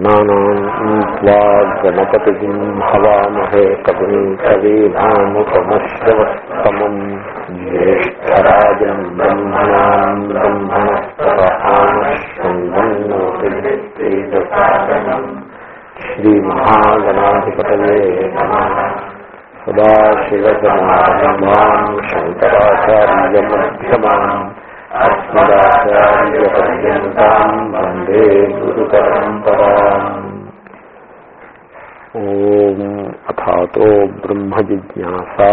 गणानां त्वा गणपतिं हवामहे कविं कवीनामुपमश्रवस्तमं ज्येष्ठराजं ब्रह्मणां ब्रह्मणस्पतः श्रीमहागणाधिपतये नमः। सदाशिवसमारम्भां शङ्कराचार्यमध्यमाम् अस्मदाचार्यपर्यन्तां वन्दे गुरुपरम्पराम्। ओम अथातो ब्रह्म जिज्ञासा।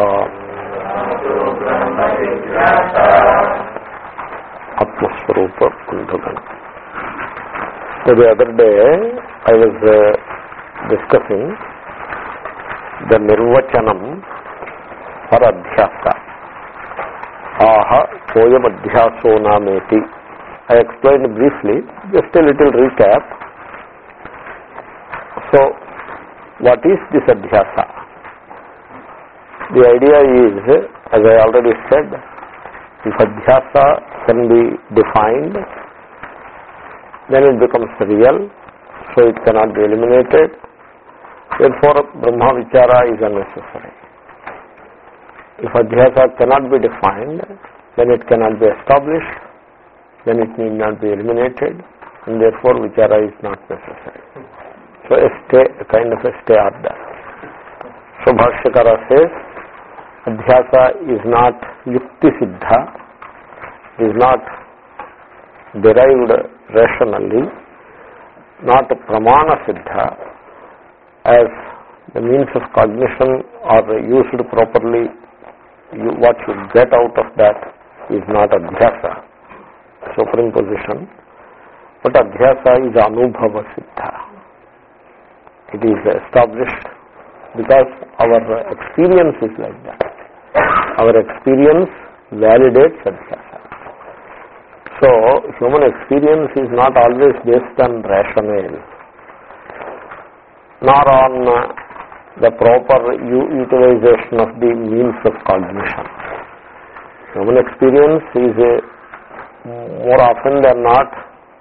आत्मस्वरूप कुंठगण. So the other day I was discussing the nirvachanam for adhyasa. Aha soyam adhyaso nameti. I explained briefly, just a little recap. So what is this adhyasa? The idea is, as I already said, if adhyasa can be defined, then it becomes real, so it cannot be eliminated. Therefore, Brahma Vichara is unnecessary. If adhyasa cannot be defined, then it cannot be established, then it need not be eliminated, and therefore Vichara is not necessary. So a kind of a stay order. So Bhashyakara says, adhyasa is not yukti siddha, is not derived rationally, not pramana siddha, as the means of cognition are used properly, what you get out of that is not adhyasa, superimposition, but adhyasa is anubhava siddha. It is established because our experience is like that. Our experience validates adhyasa. So, human experience is not always based on rationale, nor on the proper utilization of the means of cognition. Human experience is more often than not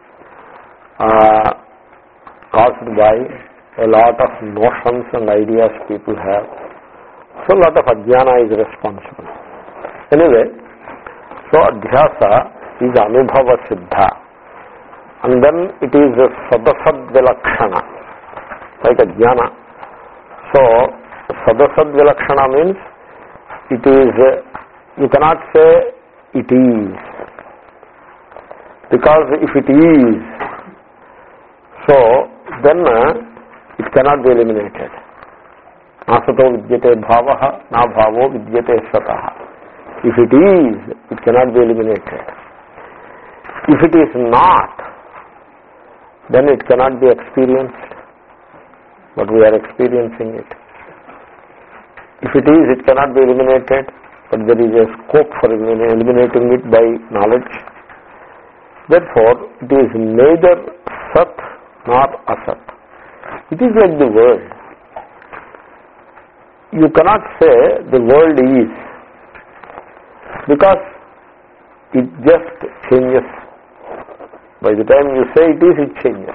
caused by a lot of notions and ideas people have. So, a lot of ajnana is responsible. Anyway, so adhyasa is anubhava siddha, and then it is sadasad vilakshana, like ajnana. So sadasad vilakshana means it is, you cannot say it is, because if it is, so then it cannot be eliminated. Nasato vidyate bhavaha, na bhavo vidyate sataha. If it is, it cannot be eliminated. If it is not, then it cannot be experienced, but we are experiencing it. If it is, it cannot be eliminated, but there is a scope for eliminating it by knowledge. Therefore, it is neither sat nor asat. It is like the world. You cannot say the world is, because it just changes. By the time you say it is, it changes,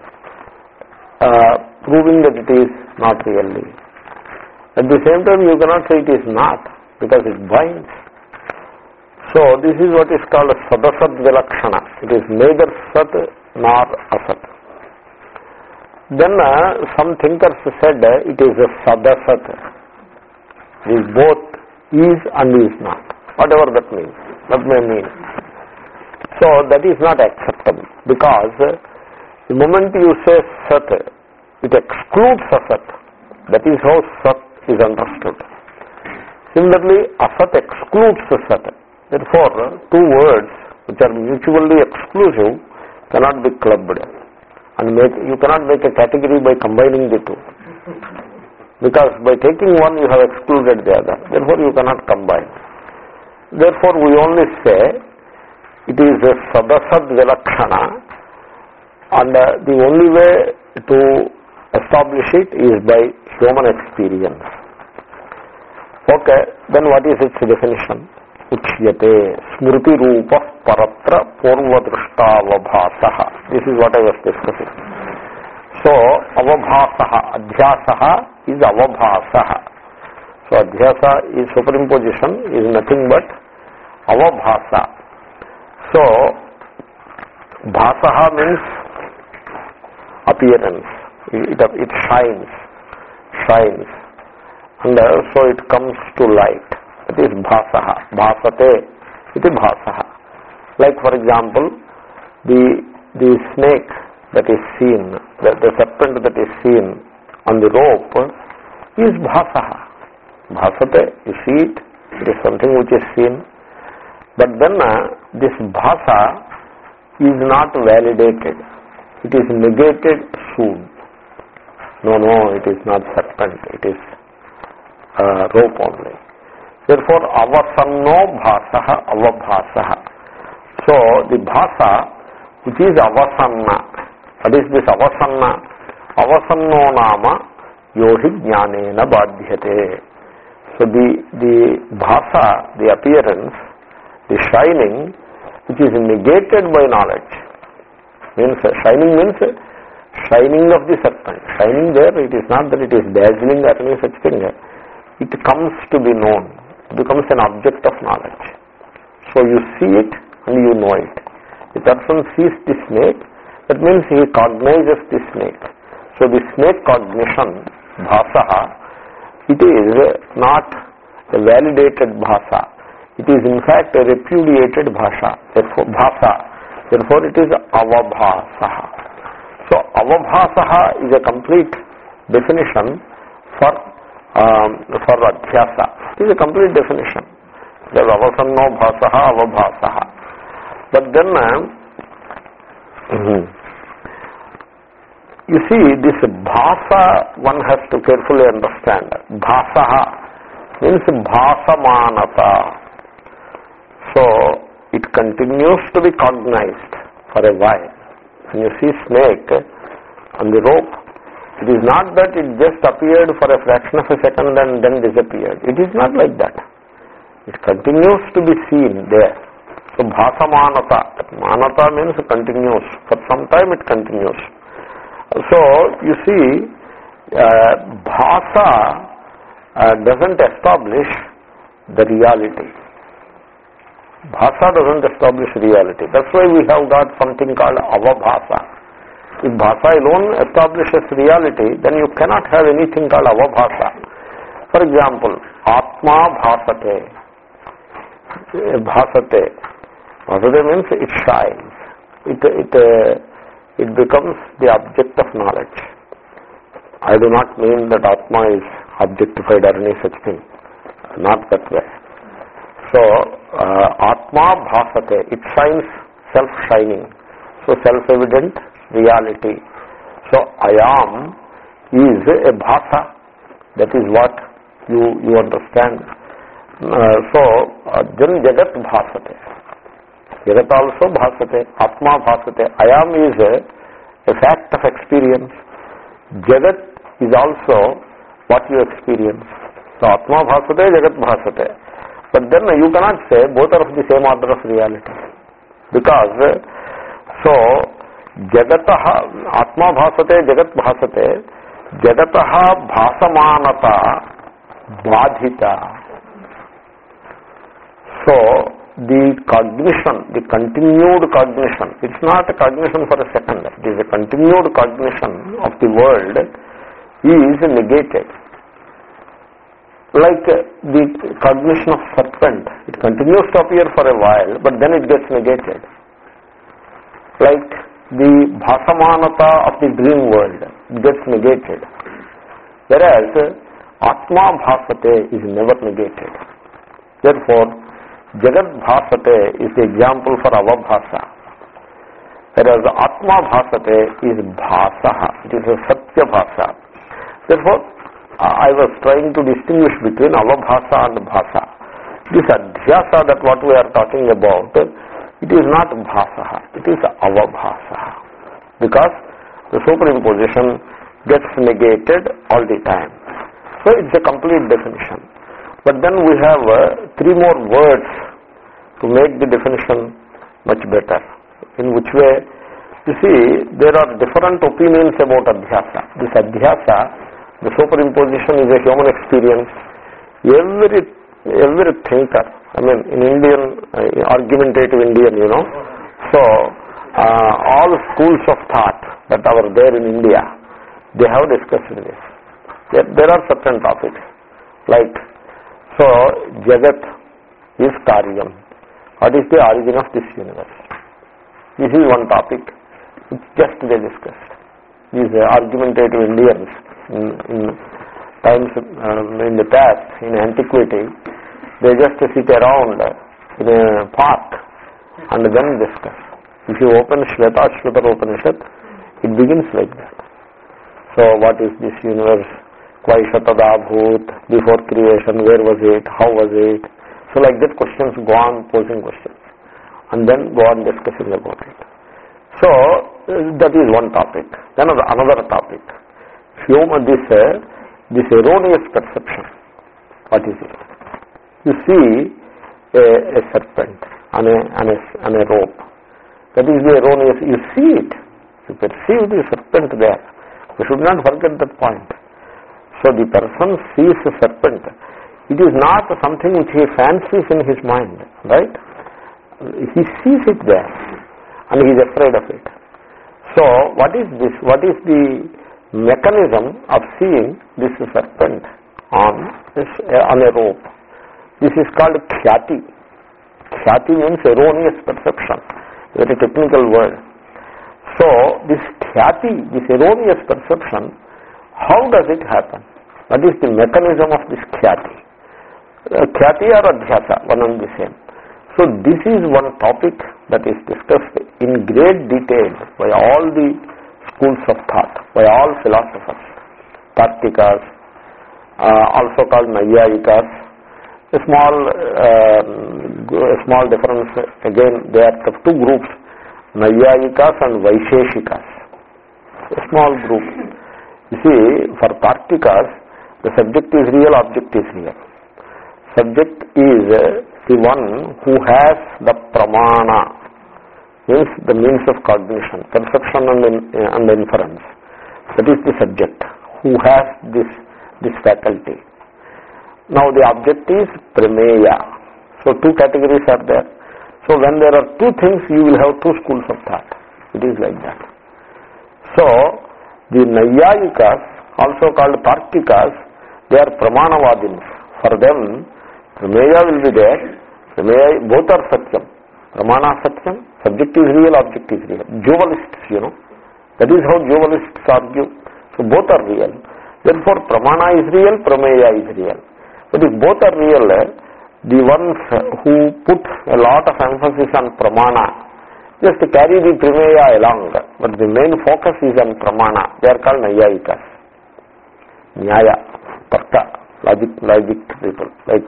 proving that it is not really. At the same time, you cannot say it is not, because it binds. So this is what is called a sadasad vilakshana. It is neither sat nor asat. Then some thinkers said it is a sadasat. It is both is and is not, whatever that means, that may mean. So that is not acceptable, because the moment you say sat, it excludes asat. That is how sat is understood. Similarly, asat excludes sat. Therefore, two words which are mutually exclusive cannot be clubbed, and you cannot make a category by combining the two, because by taking one you have excluded the other. Therefore, you cannot combine. Therefore, we only say it is a sadasad vilakshana, and the only way to establish it is by human experience. Okay, then what is its definition? Uchyate smriti rupa paratra purva drushtavabhasaha. This is what I was discussing. So, avabhasaha, adhyasaha is avabhasaha. So, adhyasa is superimposition, is nothing but avabhasa. So, bhasaha means appearance. It shines. And so it comes to light. That is bhasaha. Bhasate, iti bhasaha. Like for example, the snake that is seen, the serpent that is seen on the rope is bhasaha. Bhasate, you see it, it is something which is seen. But then this bhasa is not validated. It is negated soon. No, it is not serpent, it is rope only. Therefore, avasanno bhasaha avabhasaha. So, the bhasa which is avasanna. What is this avasanna? Avasanno nama yohi jnanena badhyate. So, the bhasa, the appearance, the shining, which is negated by knowledge. Shining means shining of the serpent. Shining there, it is not that it is dazzling or any such thing. It comes to be known. It becomes an object of knowledge. So you see it and you know it. The person sees the snake, that means he cognizes the snake. So the snake cognition, bhasaha, it is not a validated bhasa. It is in fact a repudiated bhasa. Therefore it is avabhasaha. So avabhasaha is a complete definition for adhyasa. It is a complete definition. There is avasanno bhasaha, avabhasaha. But then you see, this bhasa one has to carefully understand. Bhasaha means bhasamanata. So it continues to be cognized for a while. When you see snake on the rope, it is not that it just appeared for a fraction of a second and then disappeared. It is not like that. It continues to be seen there. So bhasamanata. Manata means continues. For some time it continues. So you see, bhasa doesn't establish the reality. Bhasa doesn't establish reality. That's why we have got something called avabhasa. If bhasa alone establishes reality, then you cannot have anything called avabhasa. For example, atma bhasate. Bhasate. Bhasate means it shines. It becomes the object of knowledge. I do not mean that atma is objectified or any such thing. Not that way. So, atma bhasate, it shines, self-shining. So, self-evident reality. So, I am is a bhasa. That is what you understand. Then jagat bhasate. Jagat also bhasate, atma bhasate. I am is a fact of experience. Jagat is also what you experience. So, atma bhasate, jagat bhasate. But then you cannot say both are of the same order of reality. Because, so, jagataha, atma bhasate, jagat bhasate, jagataha bhasamanata badhita. So, the cognition, the continued cognition, it's not a cognition for a second, it is a continued cognition of the world is negated. Like the cognition of serpent, it continues to appear for a while, but then it gets negated. Like the bhasamanata of the dream world, it gets negated. Whereas atma bhasate is never negated. Therefore, jagat bhasate is the example for avabhasa. Whereas atma bhasate is bhasaha, it is a satya bhasa. Therefore, I was trying to distinguish between avabhasa and bhasa. This adhyasa that what we are talking about, it is not bhasaha, it is avabhasaha. Because the superimposition gets negated all the time. So it's a complete definition. But then we have 3 more words to make the definition much better. In which way? You see, there are different opinions about adhyasa. This adhyasa, the superimposition is a human experience. Every thinker, I mean in Indian, argumentative Indian, so all schools of thought that are there in India, they have discussed this. There are certain topics, like, so Jagat is Karyam. What is the origin of this universe? This is one topic which just they discussed. These argumentative Indians in times, in the past, in antiquity, they just sit around in a park and then discuss. If you open Shvetashvatar Upanishad, it begins like that. So what is this universe? Vaishatada Bhut, before creation, where was it? How was it? So like that questions go on posing questions and then go on discussing about it. So that is one topic. Then another topic. This erroneous perception. What is it? You see a serpent on a rope. That is the erroneous. You see it. You perceive the serpent there. We should not forget that point. So the person sees a serpent. It is not something which he fancies in his mind, right? He sees it there and he is afraid of it. So what is this? What is the mechanism of seeing this serpent on a rope? This is called khyati. Khyati means erroneous perception. Very technical word. So this khyati, this erroneous perception, how does it happen? What is the mechanism of this khyati? Khyati or adhyasa, one and the same. So this is one topic that is discussed in great detail by all the schools of thought, by all philosophers. Tarkikas, also called Naiyayikas. A small difference, again they are two groups, Naiyayikas and Vaisheshikas. A small group. You see, for Tarkikas, the subject is real, object is real. Subject is the one who has the pramana, means the means of cognition, perception and inference. That is the subject who has this faculty. Now the object is prameya. So two categories are there. So when there are two things, you will have two schools of thought. It is like that. So the Naiyayikas, also called Tarkikas, they are pramanavadins. For them, prameya will be there. Prameya, both are satyam. Pramana satyam, subject is real, object is real. Dualists, that is how dualists argue. So both are real. Therefore, pramana is real, prameya is real. But if both are real, the ones who put a lot of emphasis on pramana just carry the prameya along. But the main focus is on pramana. They are called Naiyayikas. Nyaya, Tarka, logic people. Like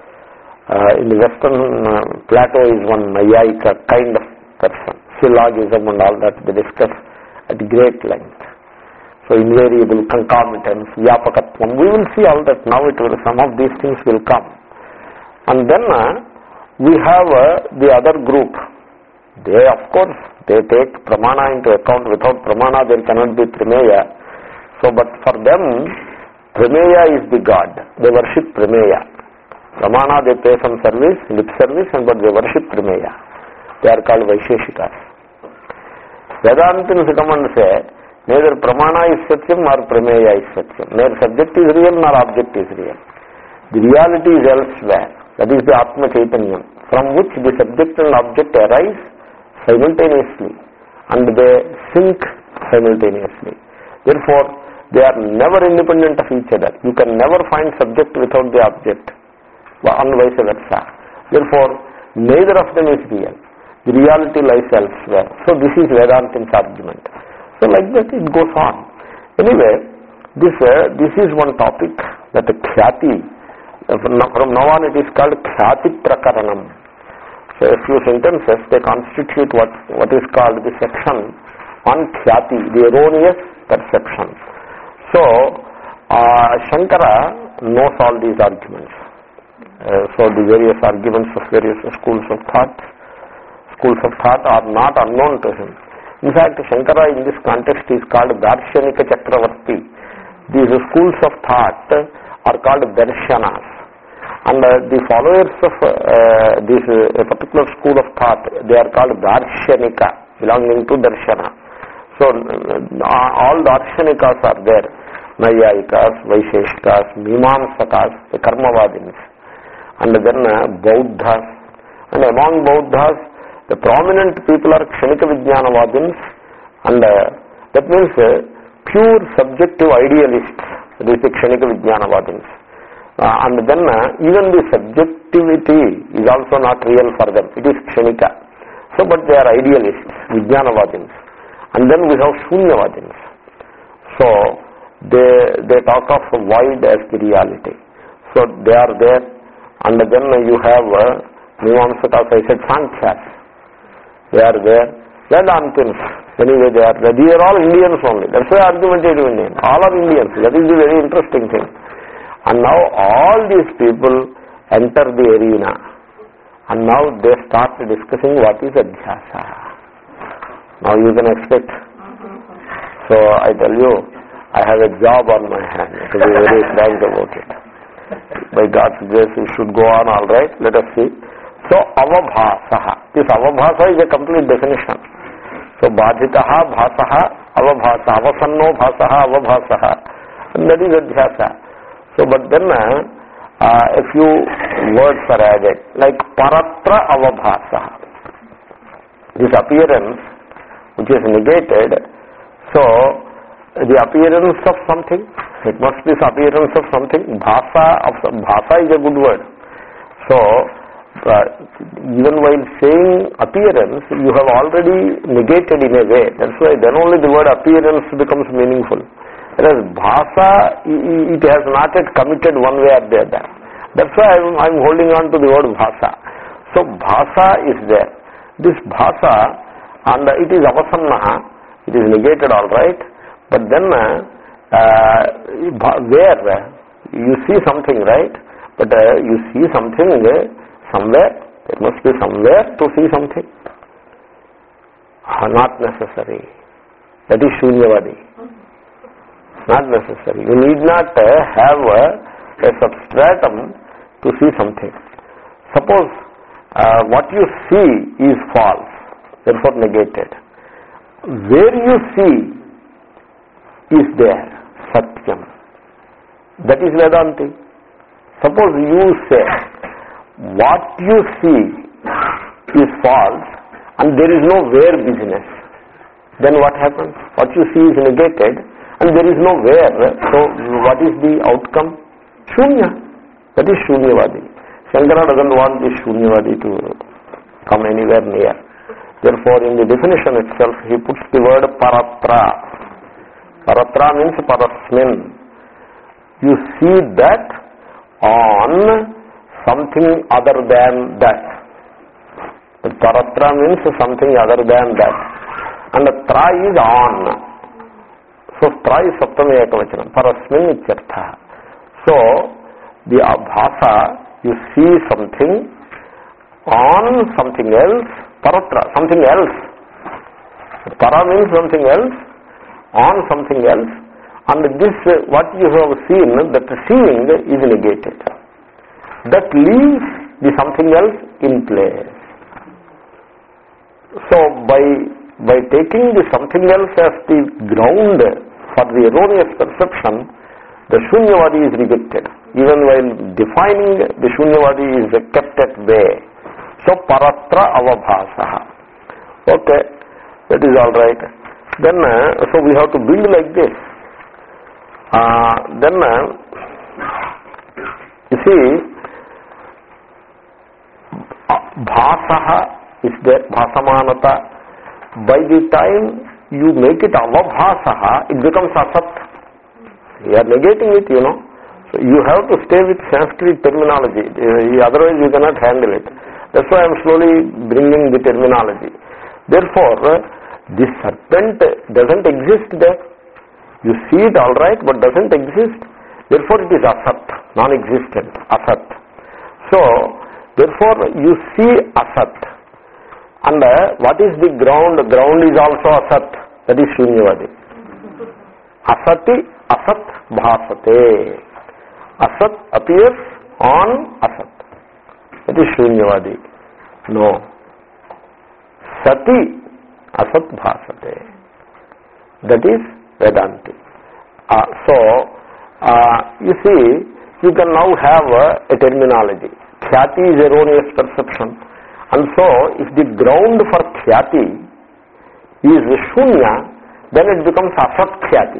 in the Western, Plato is one Naiyayika kind of person. Syllogism and all that they discuss at great length. So invariable, concomitance, vyapakatvam, we will see all that now. Some of these things will come. And then we have the other group. They, of course, they take pramana into account. Without pramana there cannot be prameya. So but for them, prameya is the God. They worship prameya. Pramana they pay some service, lip service, but they worship prameya. They are called Vaisheshikas. Vedantins come and say, neither pramana is satyam nor prameya is satyam. Neither subject is real nor object is real. The reality is elsewhere. That is the Atma Chaitanyam, from which the subject and object arise simultaneously and they sync simultaneously. Therefore, they are never independent of each other. You can never find subject without the object, and vice versa. Therefore, neither of them is real. The reality lies elsewhere. So this is Vedantin's argument. So like that it goes on. Anyway, this is one topic, that khyati. From now on it is called khyati prakaranam. So a few sentences, they constitute what is called the section on khyati, the erroneous perception. So Shankara knows all these arguments. So the various arguments of various schools of thought are not unknown to him. In fact, Shankara in this context is called Darshanika Chakravarti. These schools of thought are called darshanas. And the followers of this particular school of thought, they are called Darshanika, belonging to Darshana. So all Darshanikas are there. Nayayikas, Vaisheshkas, Mimamsakas, the Karmavadins. And then Bauddhas. And among Bauddhas, the prominent people are Kshanika Vijnanavadins. And that means pure subjective idealists. That is the Kshanika Vijnanavadins. And then even the subjectivity is also not real for them. It is Kshanika. So, but they are idealists, Vijnanavadins. And then we have Shunyavadins. So, they talk of void as the reality. So, they are there. And then you have Mimamsakas, I said Sankhyas. They are there. Vedantins. Anyway, they are all Indians only. That's why argumentative Indian. All are Indians. That is the very interesting thing. And now all these people enter the arena. And now they start discussing what is Adhyasa. Now you can expect. So I tell you, I have a job on my hand to be very frank about it. By God's grace, we should go on, all right. Let us see. So avabhasaha. This avabhasa is a complete definition. So badhitaha bhasaha avabhasa. Avasanno bhasaha avabhasaha. And that is Adhyasa. So, but then a few words are added, like paratra avabhasa. This appearance, which is negated, so the appearance of something, it must be the appearance of something. Bhasa is a good word. So, even while saying appearance, you have already negated in a way. That's why then only the word appearance becomes meaningful. Whereas bhasa, it has not yet committed one way or the other. That's why I'm holding on to the word bhasa. So bhasa is there. This bhasa, and it is avasannaha, it is negated, all right. But then where you see something, right? But you see something somewhere. There must be somewhere to see something. Not necessary. That is Shunyavadi. Not necessary. You need not have a substratum to see something. Suppose what you see is false, therefore negated. Where you see is there, Satyam. That is Vedanti. Suppose you say what you see is false and there is no where business. Then what happens? What you see is negated. And there is no where, so what is the outcome? Shunya. That is Shunyavadi. Shankara doesn't want this Shunyavadi to come anywhere near. Therefore, in the definition itself, he puts the word paratra. Paratra means parasmin. You see that on something other than that. But paratra means something other than that. And the tra is on. So, tra is saptami ekavachanam. Parasmin ityartha. So, the bhasa, you see something on something else. Paratra, something else. Para means something else, on something else. And this, what you have seen, that seeing is negated. That leaves the something else in place. So, by taking the something else as the ground for the erroneous perception, the Shunyavadi is rejected. Even while defining, the Shunyavadi is kept at bay. So, paratra avabhasaha. Okay, that is all right. Then, so we have to build like this. Then, you see, bhasaha is there, bhasamanata. By the time you make it avabhasaha, it becomes asat. You are negating it, you know. So you have to stay with Sanskrit terminology. Otherwise you cannot handle it. That's why I am slowly bringing the terminology. Therefore, this serpent doesn't exist there. You see it all right, but doesn't exist. Therefore it is asat, non-existent, asat. So, therefore you see asat. And what is the ground? Ground is also asat. That is Shunyavadi. Asati asat bhasate. Asat appears on asat. That is Shunyavadi. No. Sati asat bhasate. That is Vedanti. You see, you can now have a terminology. Khyati is erroneous perception. And so, if the ground for Khyati is Shunya, then it becomes Asat Khyati.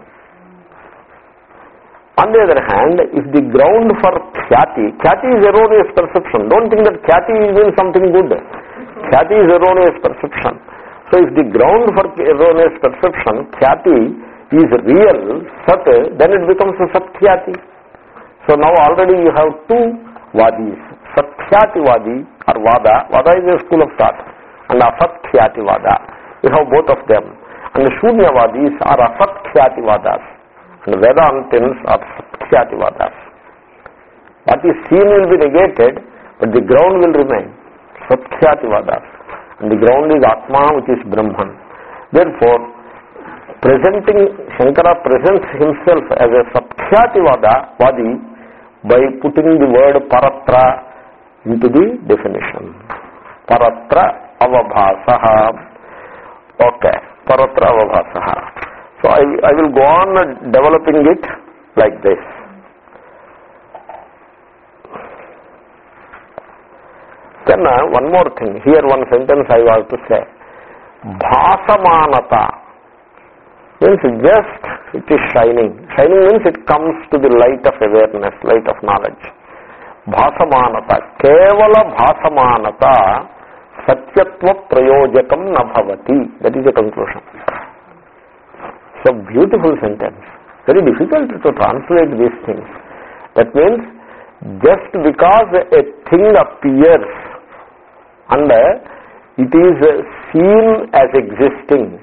On the other hand, if the ground for Khyati is erroneous perception. Don't think that Khyati means something good. Khyati is erroneous perception. So, if the ground for erroneous perception, Khyati, is real, Sat, then it becomes a Satkhyati. So now already you have two Vadis. Satkhyati Vadi or Vada. Vada is a school of thought. And Asatkhyati Vada. You have both of them. And the Shunyavadis are Asatkhyati Vadas. And Vedantins are Satkhyati Vadas. What is seen will be negated, but the ground will remain. Satkhyati Vadas. And the ground is Atma, which is Brahman. Therefore, Shankara presents himself as a Satkhyati Vadi by putting the word Paratra into the definition. Paratra Avabhasaha. Okay, Paratra Avabhasaha. So I will go on developing it like this. Then one more thing. Here one sentence I want to say. Bhasamanata means just it is shining. Shining means it comes to the light of awareness, light of knowledge. Bhasamanata. Kevala bhasamanata satyatva prayojakam na bhavati. That is the conclusion. So beautiful sentence. Very difficult to translate these things. That means just because a thing appears and it is seen as existing,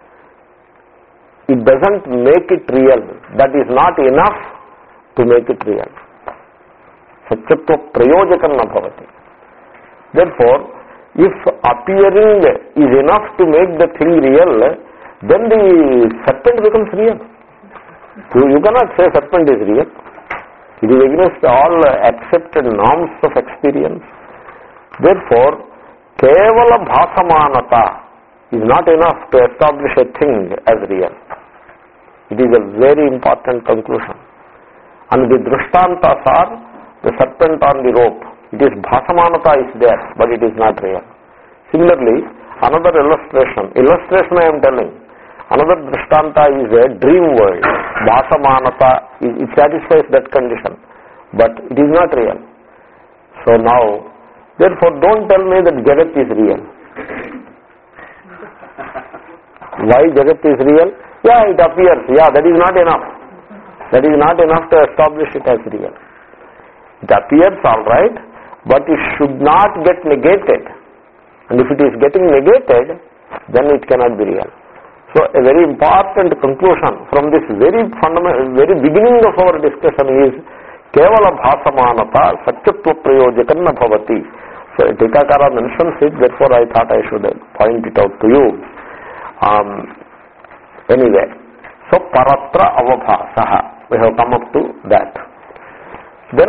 it doesn't make it real. That is not enough to make it real. Satyatva prayojakam na bhavati. Therefore, if appearing is enough to make the thing real, then the serpent becomes real. You cannot say serpent is real. It is against all accepted norms of experience. Therefore, kevala bhasamanata is not enough to establish a thing as real. It is a very important conclusion. And the drishtantas are the serpent on the rope. It is bhasamanata is there, but it is not real. Similarly, another illustration I am telling, another drishtanta is a dream world. Bhasamanata, it satisfies that condition, but it is not real. So now, therefore don't tell me that Jagat is real. Why Jagat is real? Yeah, it appears. Yeah, that is not enough. That is not enough to establish it as real. It appears all right, but it should not get negated. And if it is getting negated, then it cannot be real. So a very important conclusion from this very beginning of our discussion is kevala bhasamanata satyatva prayojakam na bhavati. So Tikakara mentions it, therefore I thought I should point it out to you. Anyway, so paratra avabhasaha, we have come up to that. Then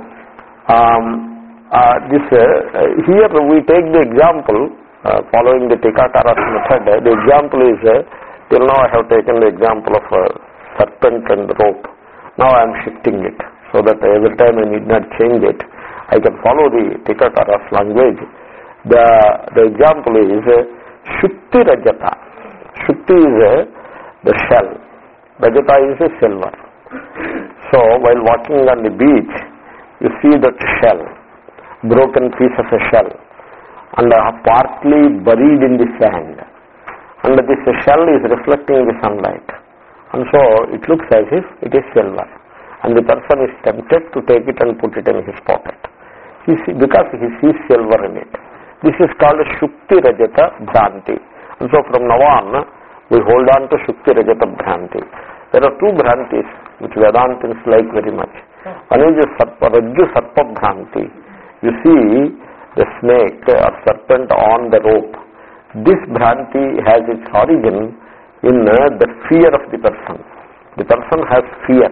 here we take the example following the Tikakara's method. The example is, till now I have taken the example of a serpent and rope. Now I am shifting it so that every time I need not change it. I can follow the Tikakara's language. The example is Shukti Rajata. Shukti is the shell. Rajata is a silver. So while walking on the beach, you see that shell, broken piece of a shell, and partly buried in the sand. And this shell is reflecting the sunlight. And so it looks as if it is silver. And the person is tempted to take it and put it in his pocket. Because he sees silver in it. This is called Shukti Rajata Bhranti. And so from now on, we hold on to Shukti Rajata Bhranti. There are two Bhrantis which Vedantins like very much. One is Rajju Sarpa Bhranti. You see the snake or serpent on the rope. This Bhranti has its origin in the fear of the person. The person has fear.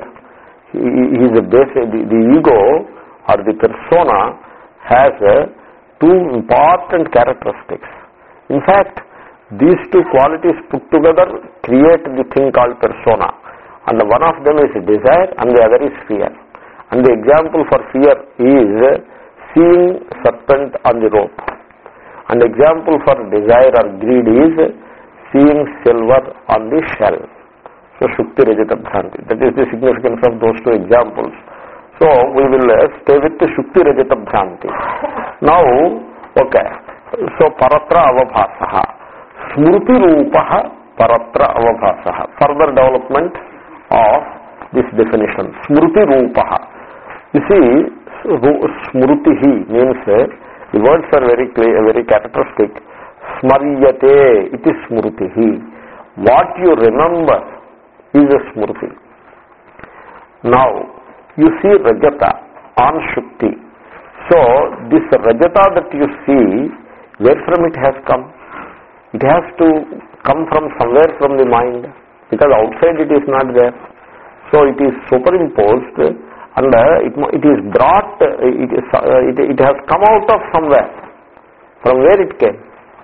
The ego or the persona has two important characteristics. In fact, these two qualities put together create the thing called persona. And one of them is desire and the other is fear. And the example for fear is seeing serpent on the rope. And the example for desire or greed is seeing silver on the shell. So Shukti Rajata Bhranti. That is the significance of those two examples. So we will stay with the Shukti Rajata Bhranti. Now, okay. So Paratra Avabhasaha. Smruti Rupaha Paratra Avabhasaha. Further development of this definition. Smruti Rupaha. You see, Smrutihi means, the words are very clear, very characteristic. Smaryate, it is Smrutihi. What you remember is a Smriti. Now, you see Rajata on Shukti. So, this Rajata that you see, where from it has come? It has to come from somewhere from the mind, because outside it is not there. So, it is superimposed and it is brought, it has come out of somewhere. From where it came?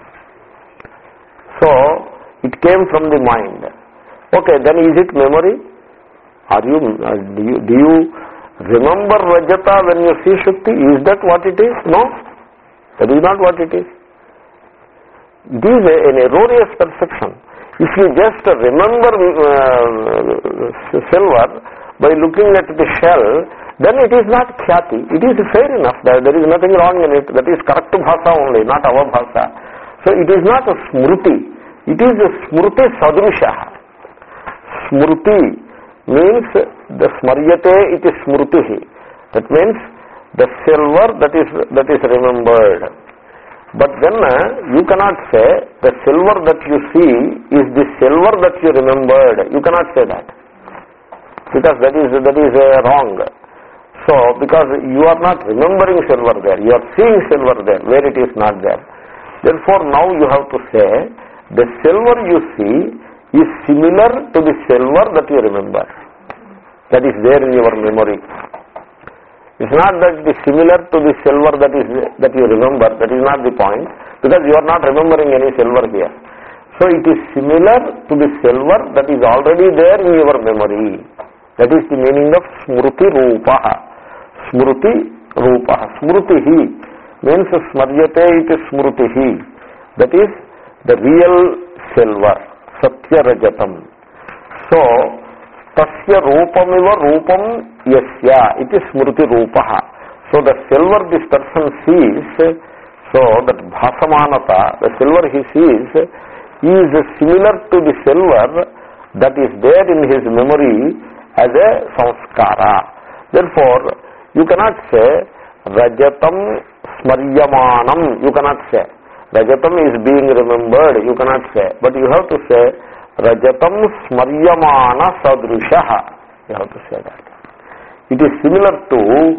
So, it came from the mind. Okay, then is it memory? Do you remember Rajata when you see Shukti? Is that what it is? No, that is not what it is. It is an erroneous perception. If you just remember silver by looking at the shell, then it is not khyati. It is fair enough. There is nothing wrong in it. That is correct bhasa only, not our bhasa. So it is not a smruti. It is a smruti sadrishaha. Smruti means the smaryate, it is smrutihi. That means the silver that is remembered. But then you cannot say the silver that you see is the silver that you remembered. You cannot say that, because that is wrong. So, because you are not remembering silver there, you are seeing silver there where it is not there. Therefore, now you have to say the silver you see is similar to the silver that you remember. That is there in your memory. It's not that it is similar to the silver that you remember. That is not the point, because you are not remembering any silver here. So it is similar to the silver that is already there in your memory. That is the meaning of Smruti Rupaha. Smruti Rupaha. Smrutihi means smaryate, it is Smrutihi. That is the real silver. Satya Rajatam. So, Tasya Rupamiva Rupam Yasya. It is Smruti Rupaha. So the silver this person sees, so that Bhasamanata, the silver he sees, is similar to the silver that is there in his memory as a samskara. Therefore, you cannot say Rajatam Smaryamanam. You cannot say. Rajatam is being remembered. You cannot say. But you have to say Rajatam Smaryamana Sadrishaha. You have to say that. It is similar to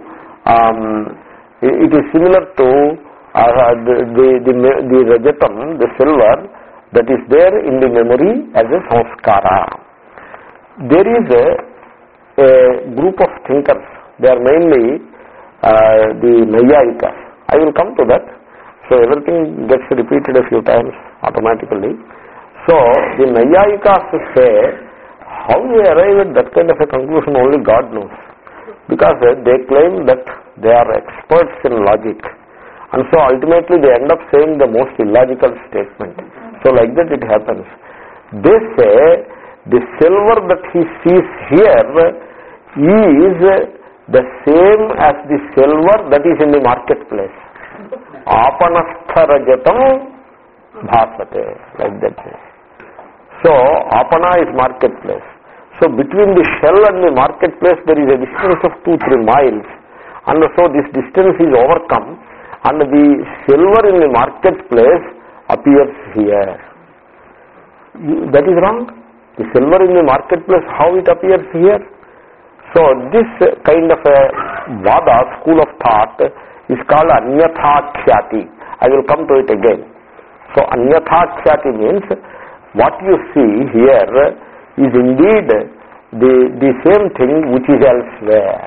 the Rajatam, the silver that is there in the memory as a samskara. There is a group of thinkers. They are mainly the Nayayikas. I will come to that. So everything gets repeated a few times automatically. So the Nayayikas say, how they arrive at that kind of a conclusion only God knows. Because they claim that they are experts in logic. And so ultimately they end up saying the most illogical statement. So like that it happens. They say the silver that he sees here is the same as the silver that is in the marketplace. Apanastha rajatam bhasate. Like that. So apana is marketplace. So between the shell and the marketplace there is a distance of 2-3 miles. And so this distance is overcome and the silver in the marketplace appears here. That is wrong. The silver in the marketplace, how it appears here? So this kind of a Vada, school of thought, is called anyatha-khyati. I will come to it again. So anyatha-khyati means what you see here is indeed the same thing which is elsewhere.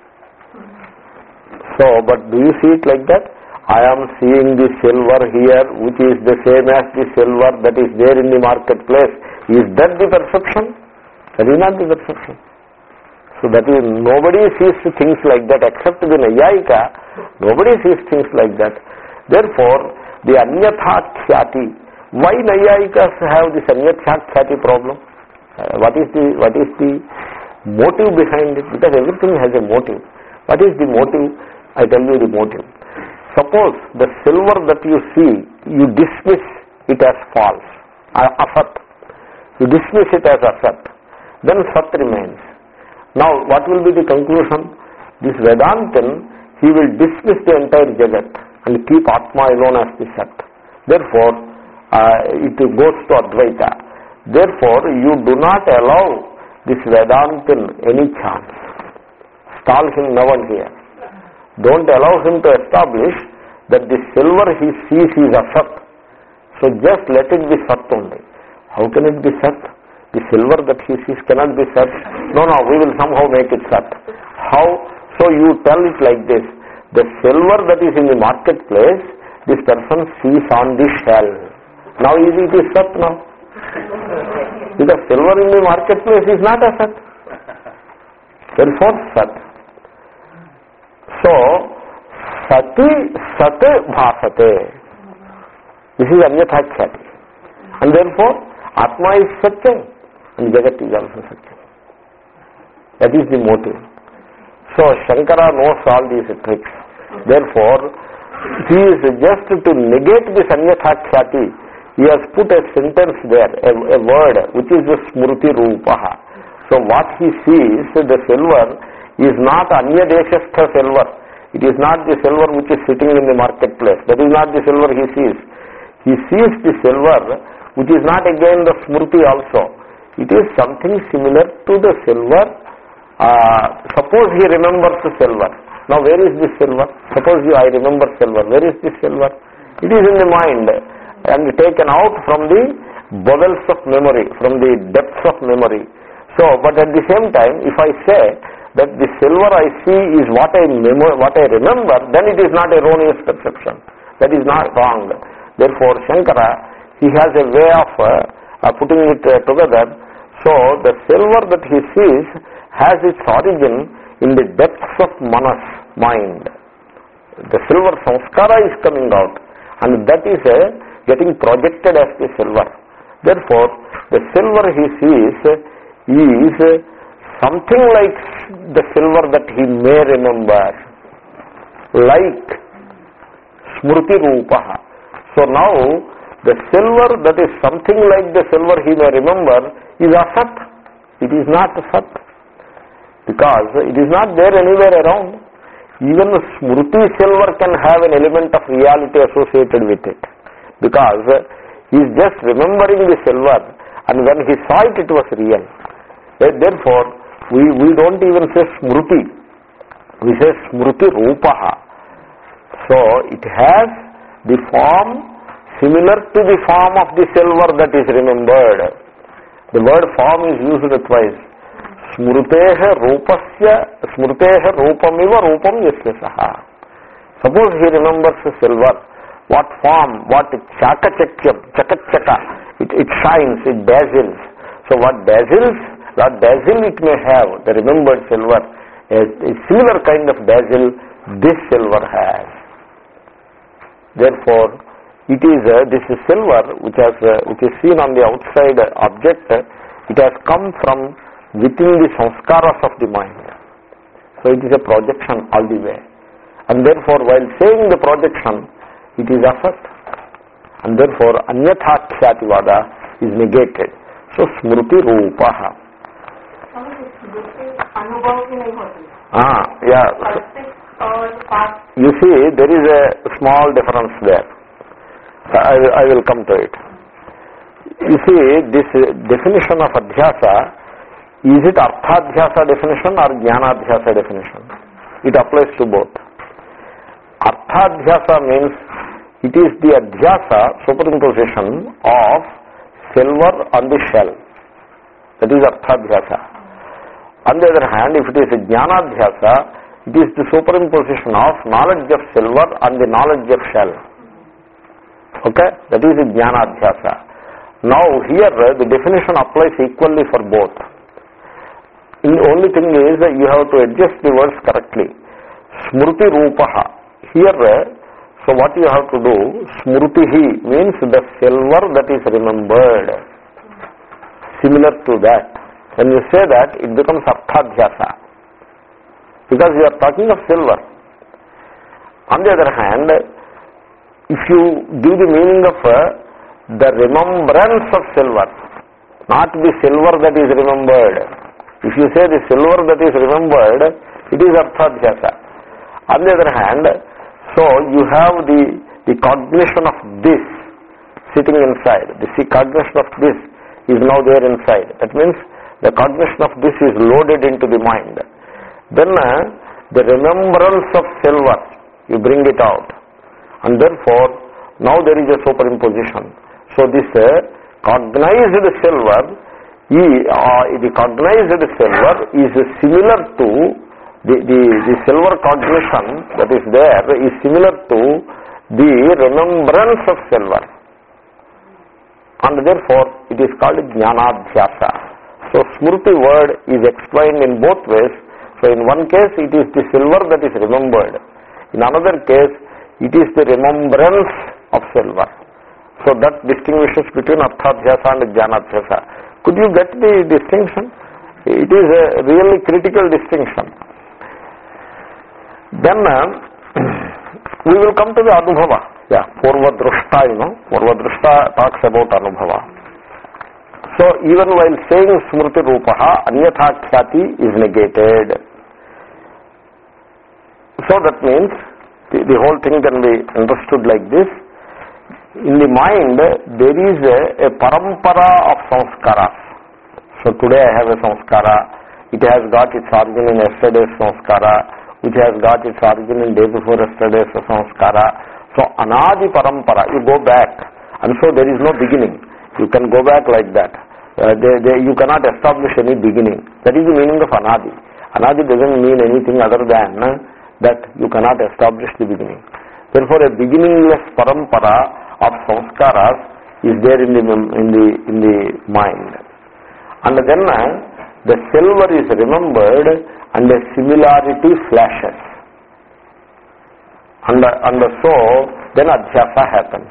So, but do you see it like that? I am seeing the silver here which is the same as the silver that is there in the marketplace. Is that the perception? That is not the perception. So that is, nobody sees things like that except the Nayayika. Nobody sees things like that. Therefore, the anyatha-khyati. Why Nayayikas have this anyatha-khyati problem? What is the motive behind it? Because everything has a motive. What is the motive? I tell you the motive. Suppose the silver that you see, you dismiss it as false, asat. You dismiss it as asat. Then sat remains. Now, what will be the conclusion? This Vedantin, he will dismiss the entire Jagat and keep Atma alone as the Sat. Therefore, it goes to Advaita. Therefore, you do not allow this Vedantin any chance. Stall him now and here. Don't allow him to establish that the silver he sees is Asat. So just let it be Sat only. How can it be Sat? The silver that he sees cannot be Sat. No, we will somehow make it Sat. How? So you tell it like this. The silver that is in the marketplace, this person sees on the shell. Now it is Sat now. Because silver in the marketplace is not a Sat. Therefore Sat. So, Sati Sat Bhasate. This is anyatha-khyati. And therefore, Atma is Satyam and Jagat is also Satyam. That is the motive. So, Shankara knows all these tricks. Therefore, he is just to negate this anyatha-khyati. He has put a sentence there, a word, which is the Smruti Rupaha. So, what he sees, the silver, is not Anyadeshastha silver. It is not the silver which is sitting in the marketplace. That is not the silver he sees. He sees the silver which is not again the Smruti also. It is something similar to the silver. Suppose he remembers the silver. Now where is this silver? Suppose I remember silver. Where is this silver? It is in the mind and taken out from the bowels of memory, from the depths of memory. So, but at the same time, if I say that the silver I see is what I remember, then it is not erroneous perception. That is not wrong. Therefore, Shankara, he has a way of putting it together. So, the silver that he sees has its origin in the depths of Manas, mind. The silver samskara is coming out, and that is getting projected as the silver. Therefore, the silver he sees is something like the silver that he may remember, like Smruti Rupaha. So now, the silver that is something like the silver he may remember is Asat. It is not Sat. Because it is not there anywhere around. Even Smruti silver can have an element of reality associated with it. Because he is just remembering the silver, and when he saw it, it was real. Therefore, we don't even say Smruti. We say Smruti Rupaha. So, it has the form similar to the form of the silver that is remembered. The word form is used twice. Smruteha rupamiva rupam yasya saha. Suppose he remembers the silver. What form, what chakachakyam, chakachaka, it shines, it dazzles. So what dazzle it may have, the remembered silver, a similar kind of dazzle this silver has. Therefore, it is this is silver which is seen on the outside object. It has come from within the sanskaras of the mind. So it is a projection all the way. And therefore, while saying the projection, it is asat. And therefore, anyatha-khyati-vada is negated. So, smruti rupaha. Yeah. You see, there is a small difference there. I will come to it. You see, this definition of adhyasa, is it arthadhyasa definition or jnanadhyasa definition? It applies to both. Arthadhyasa means it is the adhyasa, superimposition of silver on the shell. That is Arthadhyasa. On the other hand, if it is a Jnanadhyasa, it is the superimposition of knowledge of silver on the knowledge of shell. Okay? That is a Jnanadhyasa. Now here the definition applies equally for both. The only thing is that you have to adjust the words correctly. Smruti Rupaha. Here, so what you have to do, Smrutihi means the silver that is remembered. Similar to that. When you say that, it becomes Arthadhyasa. Because you are talking of silver. On the other hand, if you give the meaning of the remembrance of silver, not the silver that is remembered. If you say the silver that is remembered, it is Arthadhyasa. On the other hand, so you have the cognition of this sitting inside. The cognition of this is now there inside. That means the cognition of this is loaded into the mind. Then the remembrance of silver, you bring it out. And therefore, now there is a superimposition. So this cognized silver, the cognized silver is similar to the silver cognition that is there is similar to the remembrance of silver. And therefore, it is called Jnanadhyasa. So, Smruti word is explained in both ways. So, in one case, it is the silver that is remembered. In another case, it is the remembrance of silver. So, that distinguishes between Arthadhyasa and Jnanadhyasa. Could you get the distinction? It is a really critical distinction. Then we will come to the Anubhava. Yeah, Purva Drushta, Purva Drushta talks about Anubhava. So even while saying Smruti Rupaha, Anyatha Khyati is negated. So that means the whole thing can be understood like this. In the mind, there is a parampara of samskaras. So today I have a samskara. It has got its origin in yesterday's samskara, which has got its origin in day before yesterday's samskara. So anadi parampara, you go back, and so there is no beginning. You can go back like that. You cannot establish any beginning. That is the meaning of anadi. Anadi doesn't mean anything other than that you cannot establish the beginning. Therefore, a beginningless parampara of samskaras is there in the mind. And then the silver is remembered and a similarity flashes. And so, then adhyasa happens.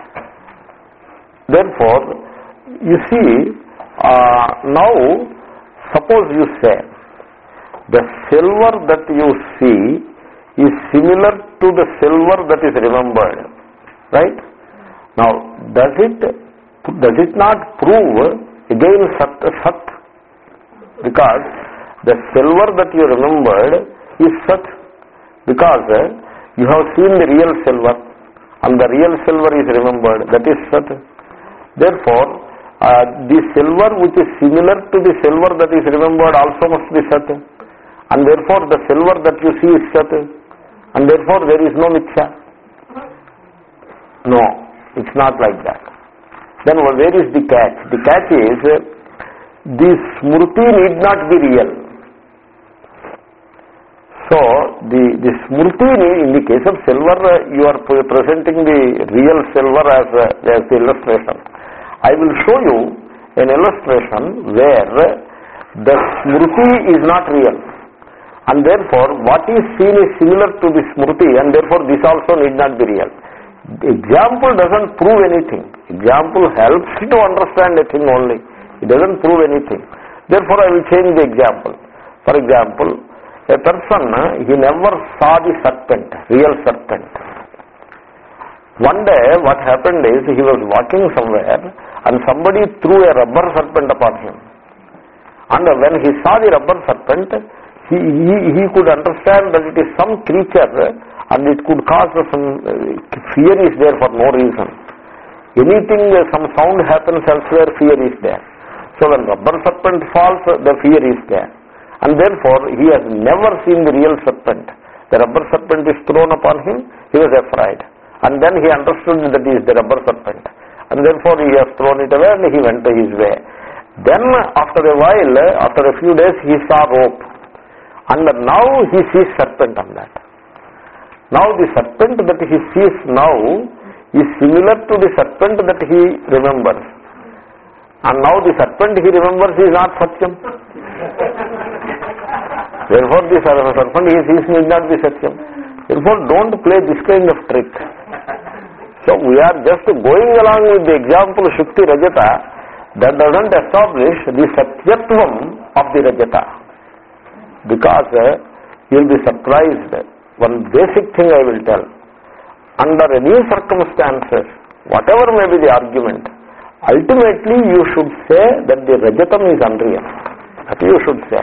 Therefore, you see, now, suppose you say, the silver that you see is similar to the silver that is remembered. Right? Now, does it not prove again Sat? Because the silver that you remembered is Sat. Because you have seen the real silver, and the real silver is remembered. That is Sat. Therefore, the silver which is similar to the silver that is remembered also must be Sat. And therefore, the silver that you see is Sat. And therefore, there is no Mithya. No, it's not like that. Then where is the catch? The catch is, the Smruti need not be real. So, the Smruti, in the case of silver, you are presenting the real silver as the illustration. I will show you an illustration where the Smruti is not real. And therefore, what is seen is similar to the Smruti, and therefore this also need not be real. The example doesn't prove anything. Example helps to understand a thing only. It doesn't prove anything. Therefore, I will change the example. For example, a person, he never saw the serpent, real serpent. One day, what happened is, he was walking somewhere, and somebody threw a rubber serpent upon him. And when he saw the rubber serpent, he could understand that it is some creature, and it could cause some fear is there for no reason. Anything, some sound happens elsewhere, fear is there. So when rubber serpent falls, the fear is there. And therefore, he has never seen the real serpent. The rubber serpent is thrown upon him, He was afraid. And then he understood that he is the rubber serpent. And therefore he has thrown it away and he went his way. Then after a while, after a few days, he saw rope. And now he sees serpent on that. Now the serpent that he sees now is similar to the serpent that he remembers. And now the serpent he remembers is not Satyam. Therefore the serpent he sees need not be Satyam. Therefore don't play this kind of trick. So we are just going along with the example Shukti Rajata. That doesn't establish the Satyatvam of the Rajata. Because you will be surprised. One basic thing I will tell. Under any circumstances, whatever may be the argument, ultimately you should say that the Rajatam is unreal. That you should say.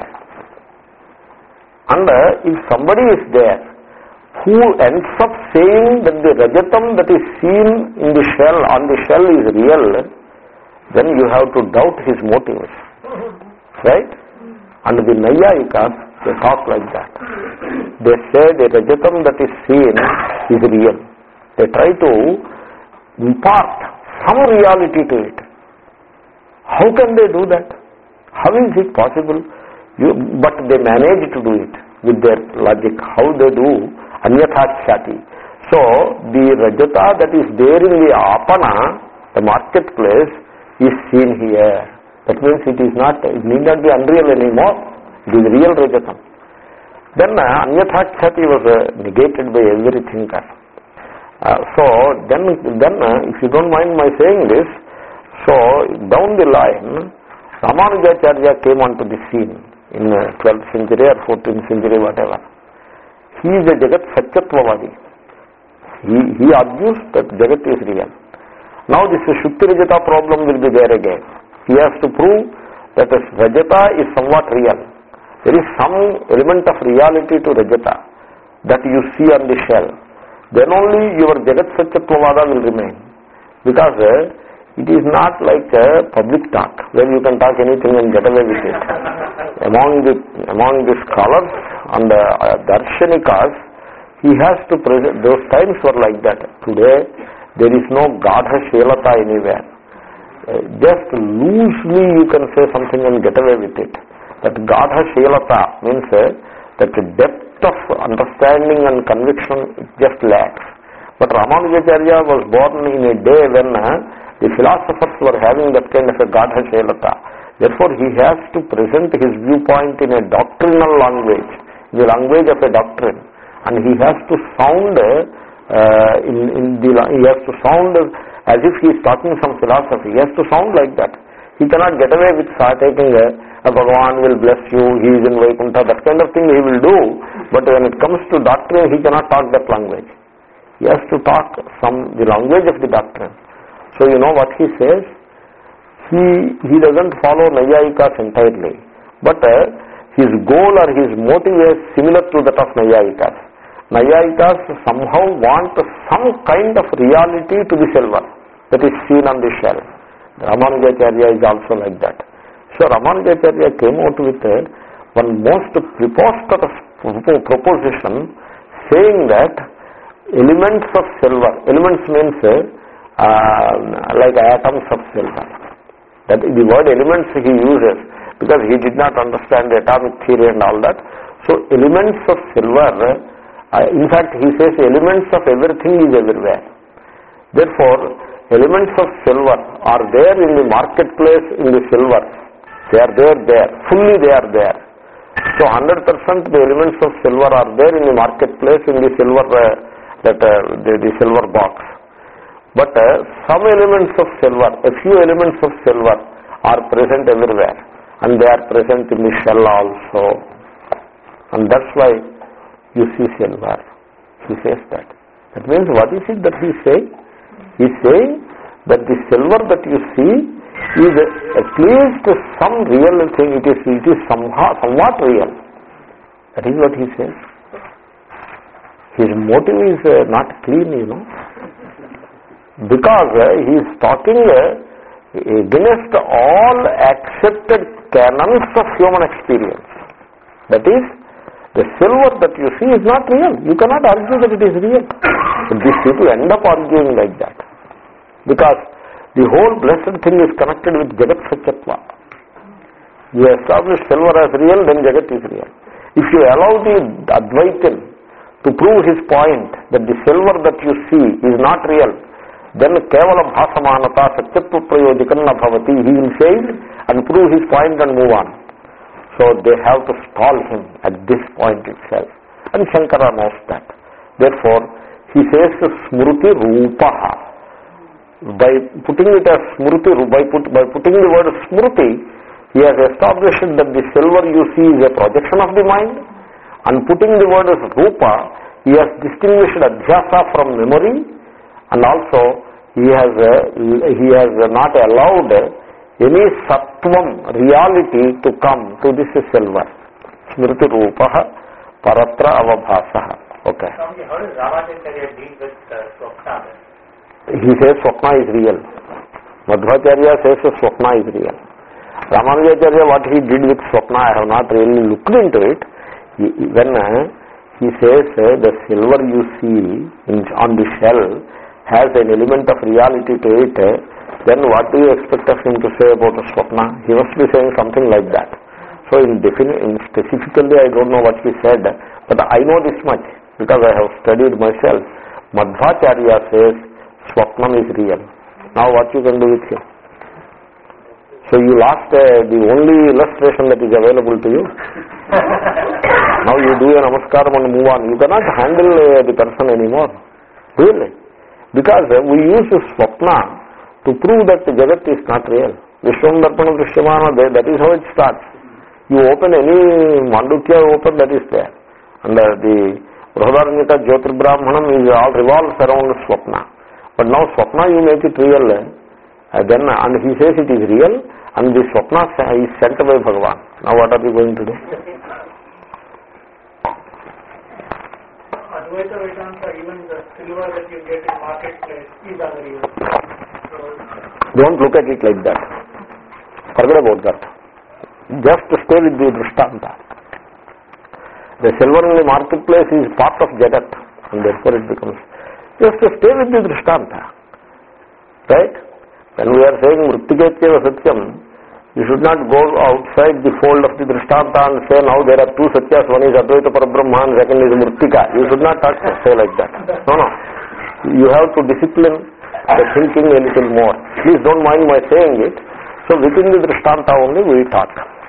And if somebody is there who ends up saying that the Rajatam that is seen in the shell, on the shell is real, then you have to doubt his motives. Right? And the Nayayikas, they talk like that. They say the Rajatam that is seen is real. They try to impart some reality to it. How can they do that? How is it possible? But they manage to do it with their logic. How they do? Anyatha-chati. So, the Rajata that is there in the Apana, the marketplace, is seen here. That means it need not be unreal anymore. It is real Rajatam. Then Anyatha-chati was negated by every thinker. So then if you don't mind my saying this, so down the line, Ramanujacharya came onto the scene in 12th century or 14th century, whatever. He is a Jagat Satyatvavadi. He argues that Jagat is real. Now this Shukti Rajata problem will be there again. He has to prove that Rajata is somewhat real. There is some element of reality to Rajata that you see on the shell. Then only your Jagat Satyatvavada will remain. Because it is not like a public talk where you can talk anything and get away with it. Among the scholars and the Darshanikas, he has to present, those times were like that. Today, there is no Gadha Shelata anywhere. Just loosely you can say something and get away with it. That Gadha Shelata means that depth of understanding and conviction it just lacks. But Ramanujacharya was born in a day when the philosophers were having that kind of a Gadha Shelata. Therefore he has to present his viewpoint in a doctrinal language, in the language of a doctrine. And he has to sound he has to sound as if he is talking some philosophy. He has to sound like that. He cannot get away with taking Bhagavan will bless you, he is in Vaikuntha, that kind of thing he will do. But when it comes to doctrine, he cannot talk that language. He has to talk the language of the doctrine. So you know what he says? He doesn't follow Nayayikas entirely. But his goal or his motive is similar to that of Nayayikas. Nayayikas somehow want some kind of reality to the silver that is seen on the shell. Ramanujacharya is also like that. So Ramanujacharya came out with one most preposterous proposition saying that elements of silver, elements means like atoms of silver. That the word elements he uses because he did not understand the atomic theory and all that. So elements of silver, in fact he says elements of everything is everywhere. Therefore, elements of silver are there in the marketplace in the silver. They are there. Fully they are there. So 100% the elements of silver are there in the marketplace in the silver, the silver box. But some elements of silver, a few elements of silver are present everywhere. And they are present in the shell also. And that's why you see silver. He says that. That means what is it that he is saying? He is saying that the silver that you see is at least some real thing. It is somewhat real. That is what he says. His motive is not clean, because he is talking against all accepted canons of human experience. That is, The silver that you see is not real. You cannot argue that it is real. But these people end up arguing like that. Because the whole blessed thing is connected with Jagat Satyatva. You establish silver as real, then Jagat is real. If you allow the Advaitin to prove his point that the silver that you see is not real, then kevala bhasamanata satyatva prayojikam na bhavati. He will fail and prove his point and move on. So they have to stall him at this point itself. And Shankara knows that. Therefore, he says smruti rupaha. By putting it as smruti, by putting the word smruti, he has established that the silver you see is a projection of the mind, and putting the word as rupa, he has distinguished adhyasa from memory, and also he has not allowed any sattvam, reality, to come to this silver. Smriti rupaha paratra avabhasaha. Okay. How does Ramacharya deal with Swapna? He says Swapna is real. Madhvacharya says Swapna is real. Ramanujacharya, what he did with Swapna, I have not really looked into it. When he says the silver you see on the shell has an element of reality to it, then what do you expect of him to say about a Swapna? He must be saying something like that. So specifically I don't know what he said, but I know this much because I have studied myself. Madhvacharya says Swapnam is real. Now what you can do with him? So you lost the only illustration that is available to you. Now you do a namaskaram and move on. You cannot handle the person anymore. Really. Because we use Swapna to prove that the Jagat is not real. Vishwam Darpana Drishyamana, that is how it starts. You open any Mandukya, open, that is there. And the Brahadaranyaka Jyotirbrahmanam is all revolves around Swapna. But now Swapna you make it real. And he says it is real, and the Swapna is sent by Bhagavan. Now what are we going to do? Advaita Vedanta, even the silver that you get in marketplace is unreal. Don't look at it like that. Forget about that. Just stay with the Drishtanta. The silver in the marketplace is part of Jagat, and therefore it becomes. Just stay with the Drishtanta. Right? When we are saying Mrittiketya Satyam, you should not go outside the fold of the Drishtanta and say now there are two Satyas, one is Advaita Parabrahma and second is Mrittika. You should not say like that. No. You have to discipline the thinking a little more. Please don't mind my saying it. So within the Drishtanta only we talk.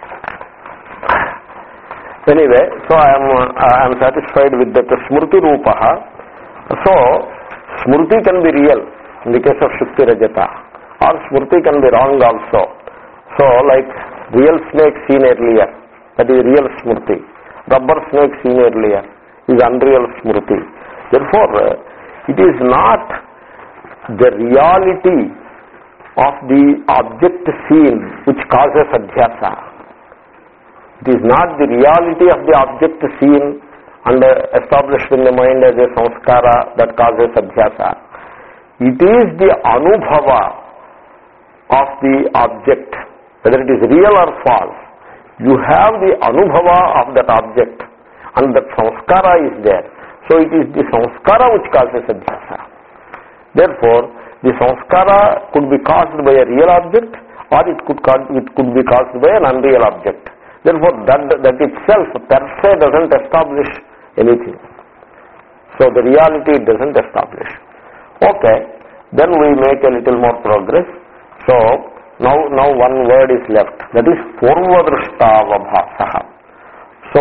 Anyway, so I am satisfied with that Smriti Rupaha. So Smriti can be real in the case of Shukti Rajata. Or Smriti can be wrong also. So like real snake seen earlier, that is real Smriti. Rubber snake seen earlier is unreal Smriti. Therefore, it is not the reality of the object seen which causes adhyasa. It is not the reality of the object seen and established in the mind as a samskara that causes adhyasa. It is the anubhava of the object, whether it is real or false. You have the anubhava of that object, and that samskara is there. So it is the samskara which causes adhyasa. Therefore, the samskara could be caused by a real object, or it could be caused by an unreal object. Therefore, that itself per se doesn't establish anything. So the reality it doesn't establish. Okay, then we make a little more progress. So now one word is left, that is Purvadrishtavabhasaha. So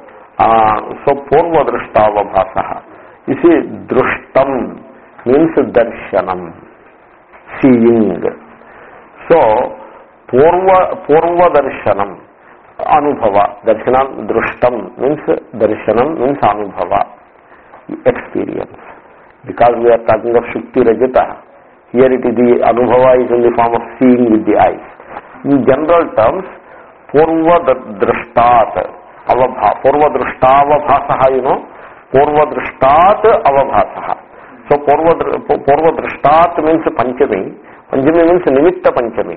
Purvadrishtavabhasaha. You see, Drushtam means darshanam, seeing. So Purvadarshanam, Anubhava. Darshanam, Drushtam means darshanam means Anubhava, experience. Because we are talking of Shukti Rajata, here it is the Anubhava is in the form of seeing with the eyes. In general terms, Purvadrishtat Avabhasaha, you know, Purvadrishtat Avabhasaha. So Purvadrishtat means Panchami. Panchami means Nimitta Panchami.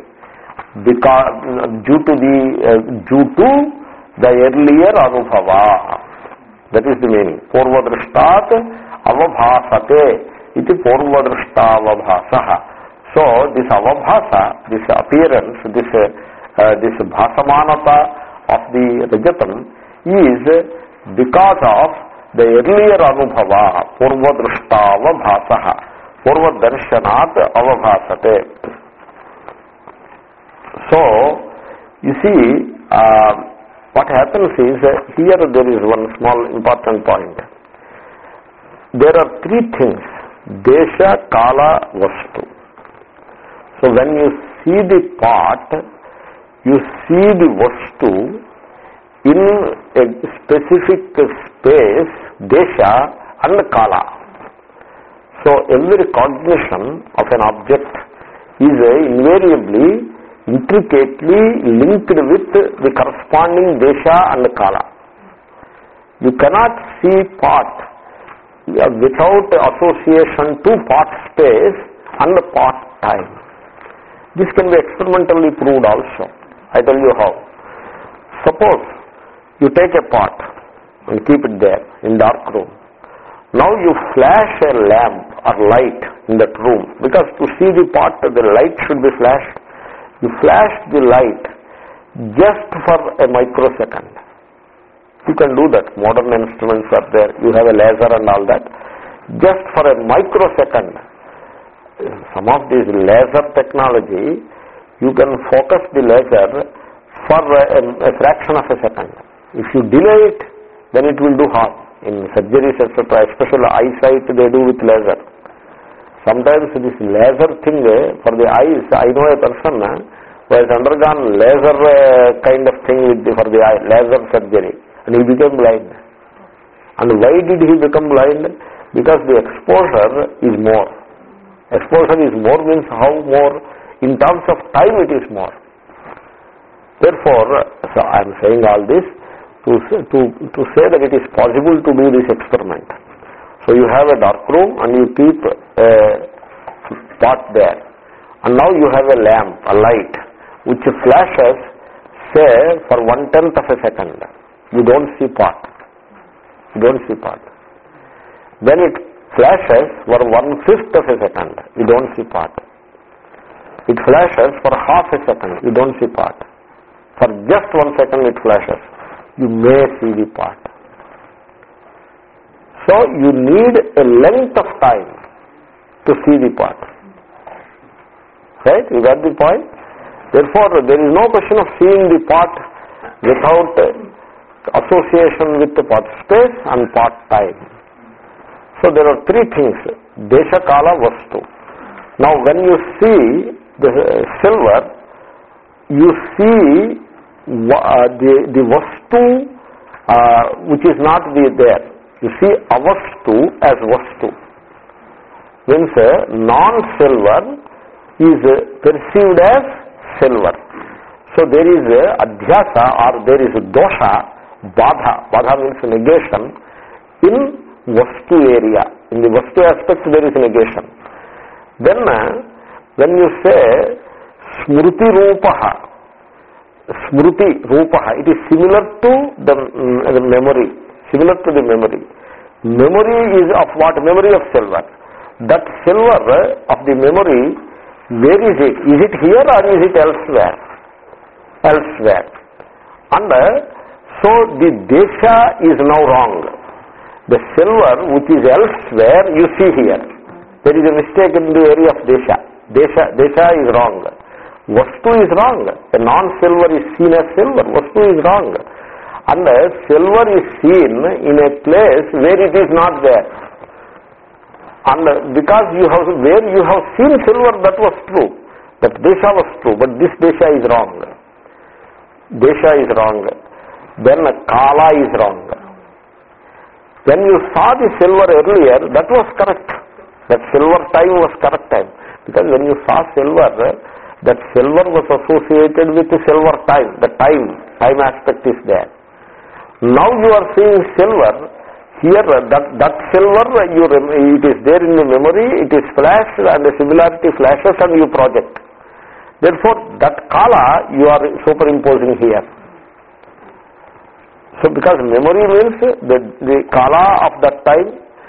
Because due to the earlier Anubhava. That is the meaning. Purvadrishtat avabhasate iti purvadrishtavabhasaha. So this avabhasa, this appearance, this bhasamanata of the rajatam is because of the earlier anubhava, purvadrishtavabhasaha, purvadarshanat avabhasate. So you see, what happens is, here there is one small important point. There are three things: desha, kala, vastu. So when you see the pot, you see the vastu in a specific space, desha and kala. So every cognition of an object is invariably intricately linked with the corresponding desha and kala. You cannot see pot without association to pot space and pot time. This can be experimentally proved also. I tell you how. Suppose you take a pot and keep it there in dark room. Now you flash a lamp or light in that room, because to see the pot the light should be flashed. You flash the light just for a microsecond. You can do that. Modern instruments are there. You have a laser and all that. Just for a microsecond. Some of these laser technology, you can focus the laser for a fraction of a second. If you delay it, then it will do harm. In surgeries, etc., especially eyesight, they do with laser. Sometimes this laser thing for the eyes, I know a person who has undergone laser kind of thing for the eye, laser surgery, and he became blind. And why did he become blind? Because the exposure is more. Exposure is more means how more? In terms of time it is more. Therefore, so I am saying all this to say that it is possible to do this experiment. So you have a dark room and you keep a pot there. And now you have a lamp, a light, which flashes, say, for 1/10 of a second. You don't see pot. You don't see pot. Then it flashes for 1/5 of a second. You don't see pot. It flashes for half a second. You don't see pot. For just 1 second it flashes. You may see the pot. So you need a length of time to see the pot. Right? You got the point? Therefore, there is no question of seeing the pot without association with the pot space and pot time. So there are three things: desha, kala, vastu. Now when you see the silver, you see the vastu which is not there. You see avastu as vastu. Means non-silver is perceived as silver. So there is adhyasa or there is dosha, badha. Badha means negation in vastu area. In the vastu aspect there is negation. Then when you say smruti rupaha, smruti rupaha, it is similar to the memory. Similar to the memory. Memory is of what? Memory of silver. That silver of the memory, where is it? Is it here or is it elsewhere? Elsewhere. And so the desha is now wrong. The silver which is elsewhere, you see here. There is a mistake in the area of desha. Desha is wrong. Vastu is wrong. The non-silver is seen as silver. Vastu is wrong. And silver is seen in a place where it is not there. And because where you have seen silver, that was true. That desha was true, but this desha is wrong. Desha is wrong. Then kala is wrong. When you saw the silver earlier, that was correct. That silver time was correct time. Because when you saw silver, that silver was associated with the silver time. The time aspect is there. Now you are seeing silver, here that silver, it is there in the memory, it is flashed and the similarity flashes and you project. Therefore that kala you are superimposing here. So because memory means the kala of that time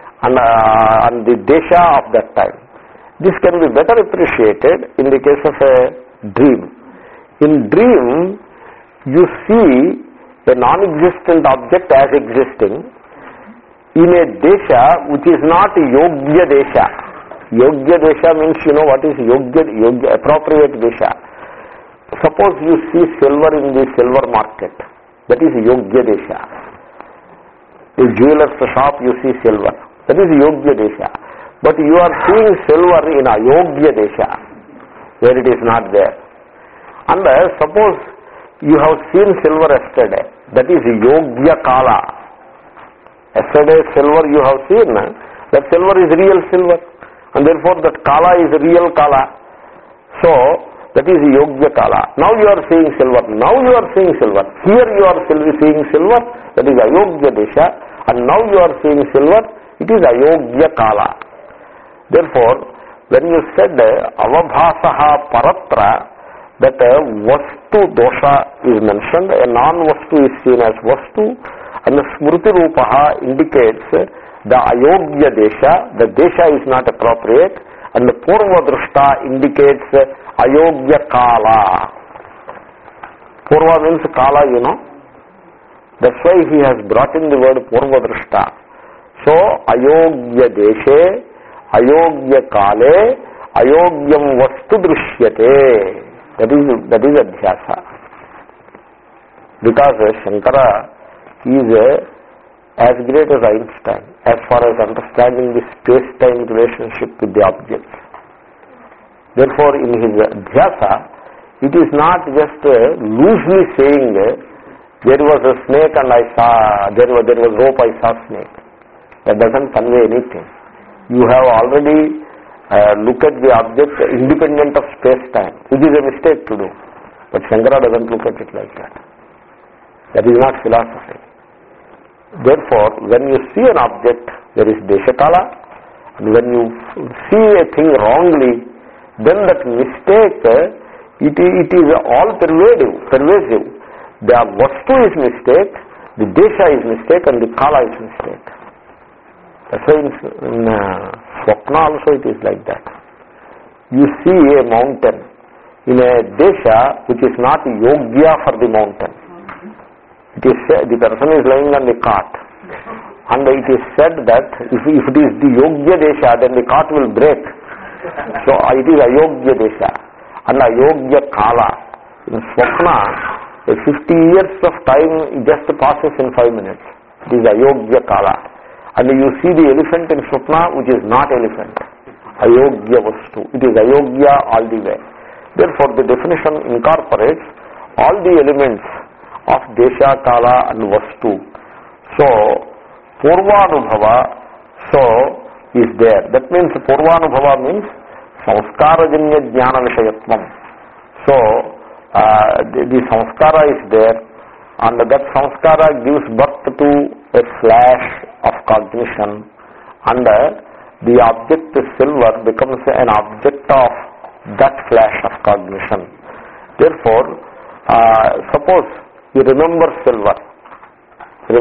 and the desha of that time. This can be better appreciated in the case of a dream. In dream, you see a non-existent object as existing in a desha which is not yogya desha. Yogya desha means, you know what is yogya appropriate desha. Suppose you see silver in the silver market. That is yogya desha. In jeweler's shop you see silver. That is yogya desha. But you are seeing silver in ayogya desha, where it is not there. And suppose you have seen silver yesterday. That is yogya kala. Yesterday silver you have seen. That silver is real silver. And therefore that kala is real kala. So, that is yogya kala. Now you are seeing silver. Now you are seeing silver. Here you are seeing silver. That is ayogya desha. And now you are seeing silver. It is ayogya kala. Therefore, when you said avabhasaha paratra, that vastu dosha is mentioned, a non-vastu is seen as vastu, and the smriti rupaha indicates the ayogya desha, the desha is not appropriate, and the purva drushta indicates ayogya kala. Purva means kala, you know. That's why he has brought in the word purva drushta. So, ayogya deshe, ayogya kale, ayogyam vastu drishyate. That is adhyasa. Because Shankara is as great as Einstein as far as understanding the space-time relationship with the objects. Therefore, in his adhyasa, it is not just loosely saying there was a snake and I saw, there was rope, I saw snake. That doesn't convey anything. You have already looked at the object independent of space-time, which is a mistake to do. But Shankara doesn't look at it like that. That is not philosophy. Therefore, when you see an object, there is deshakala, and when you see a thing wrongly, then that mistake, it is all pervasive. The vastu is mistake, the desha is mistake, and the kala is mistake. That's why in Swapna also it is like that. You see a mountain in a desha which is not yogya for the mountain. It is said, the person is lying on the cart, and it is said that if it is the yogya desha, then the cart will break. So it is ayogya desha and ayogya kala. In Swapna, 50 years of time just passes in 5 minutes. It is ayogya kala. And you see the elephant in Swapna, which is not elephant. Ayogya vastu. It is ayogya all the way. Therefore, the definition incorporates all the elements of desha, kala and vastu. So, purvanubhava, is there. That means purvanubhava means samskarajanya jnana vishayatvam. So, the samskara is there, and that samskara gives birth to a flash of cognition, and the object silver becomes an object of that flash of cognition. Therefore, suppose you remember silver. When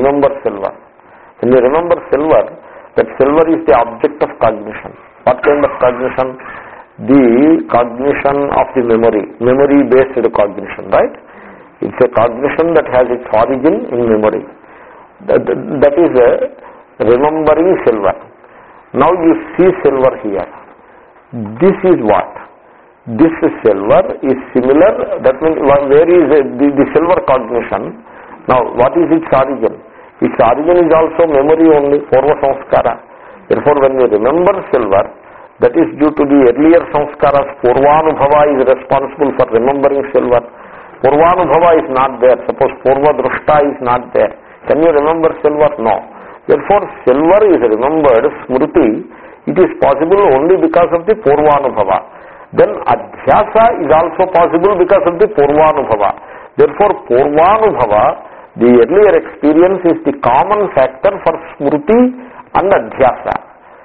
you remember silver, that silver is the object of cognition. What kind of cognition? The cognition of the memory-based cognition, right? It's a cognition that has its origin in memory. That is remembering silver. Now you see silver here. This is what? This silver is similar. That means where is the silver cognition? Now what is its origin? Its origin is also memory only, purva samskara. Therefore, when you remember silver, that is due to the earlier samskaras. Purvanubhava is responsible for remembering silver. Purvanubhava is not there. Suppose purva drushta is not there. Can you remember silver? No. Therefore, silver is remembered, smriti. It is possible only because of the purvanubhava. Then adhyasa is also possible because of the purvanubhava. Therefore, purvanubhava, the earlier experience, is the common factor for smriti and adhyasa.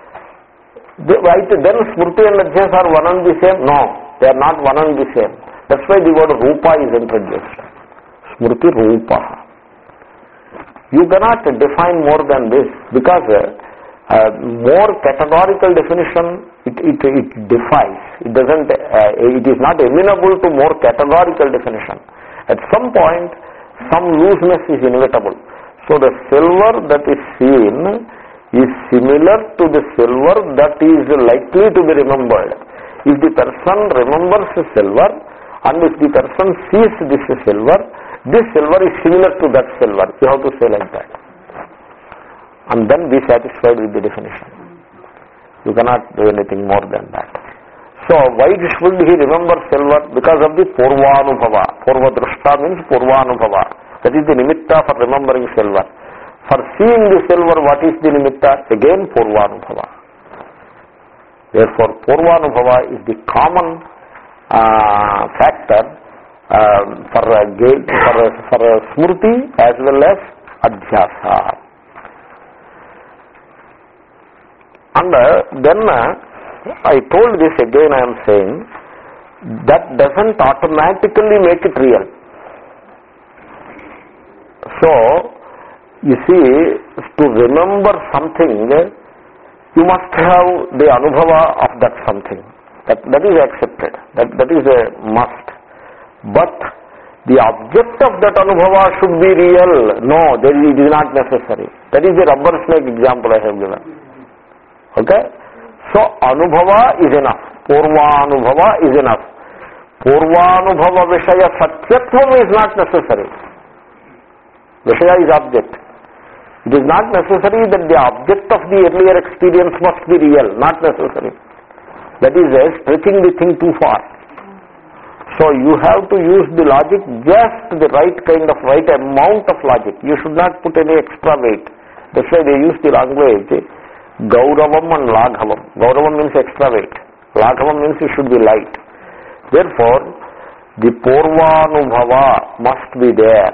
Then smriti and adhyasa are one and the same? No, they are not one and the same. That's why the word rupa is introduced. Smriti rupa. You cannot define more than this, because more categorical definition, it defies. It doesn't. It is not amenable to more categorical definition. At some point, some looseness is inevitable. So the silver that is seen is similar to the silver that is likely to be remembered. If the person remembers a silver, and if the person sees this silver is similar to that silver. You have to say like that. And then be satisfied with the definition. You cannot do anything more than that. So why should he remember silver? Because of the Purvanubhava. Purvadrushta means Purvanubhava. That is the nimitta for remembering silver. For seeing the silver, what is the nimitta? Again Purvanubhava. Therefore Purvanubhava is the common factor for smrti as well as adhyasa. And then I told this again, I am saying, that doesn't automatically make it real. So, you see, to remember something, you must have the anubhava of that something. That is accepted. That is a must. But the object of that anubhava should be real. No, it is not necessary. That is the rubber snake example I have given. Okay? So, anubhava is enough. Purvanubhava is enough. Purvanubhava vishaya satyatvam is not necessary. Vishaya is object. It is not necessary that the object of the earlier experience must be real. Not necessary. That is stretching the thing too far. So you have to use the logic, just the right kind of, right amount of logic. You should not put any extra weight. That's why they use the language Gauravam and Laghavam. Gauravam means extra weight. Laghavam means it should be light. Therefore, the Purvanubhava must be there.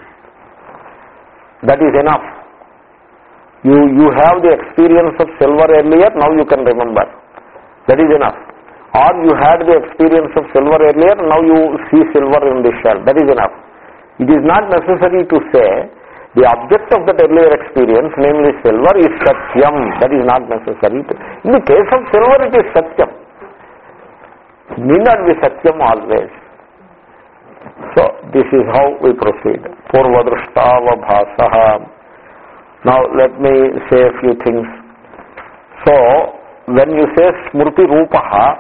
That is enough. You have the experience of silver earlier, now you can remember. That is enough. Or you had the experience of silver earlier, now you see silver in the shell. That is enough. It is not necessary to say the object of that earlier experience, namely silver, is satyam. That is not necessary. In the case of silver, it is satyam. It need not be satyam always. So, this is how we proceed. Purvadrushtava bhasaha. Now, let me say a few things. So, when you say smrti rupaha,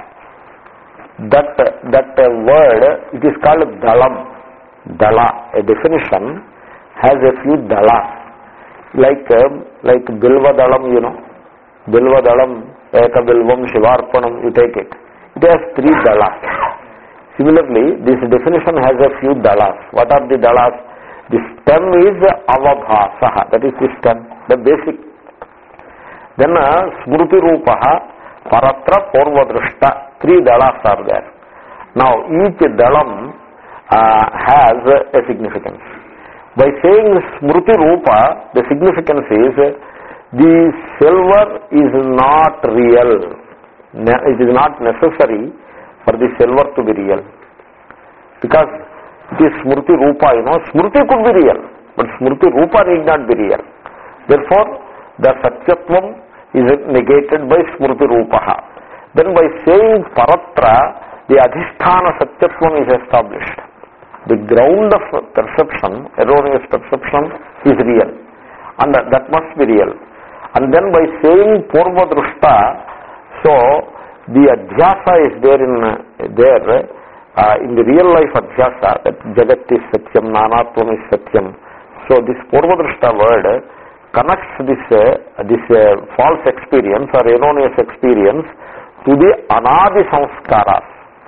that word, it is called dalam. Dala, a definition, has a few dalas. Like bilva dalam, you know. Bilva dalam, eka bilvam, shivarpanam, you take it. It has 3 dalas. Similarly, this definition has a few dalas. What are the dalas? The stem is avabhasaha, that is the stem, the basic. Then smriti rupaha, paratra, purvadrushta, 3 dalas are there. Now each dalam has a significance. By saying smriti rupa, the significance is the silver is not real. It is not necessary for the silver to be real. Because it is smriti rupa, you know. Smriti could be real, but smriti rupa need not be real. Therefore, the satyatvam is negated by smriti rupaha. Then by saying paratra, the adhisthana satyatvam is established. The ground of perception, erroneous perception, is real. And that must be real. And then by saying purvadrushta, so the adhyasa is there in the real life adhyasa, that jagat is satyam, nanatvam is satyam. So this purvadrushta word connects this false experience or erroneous experience to the anadi samskaras.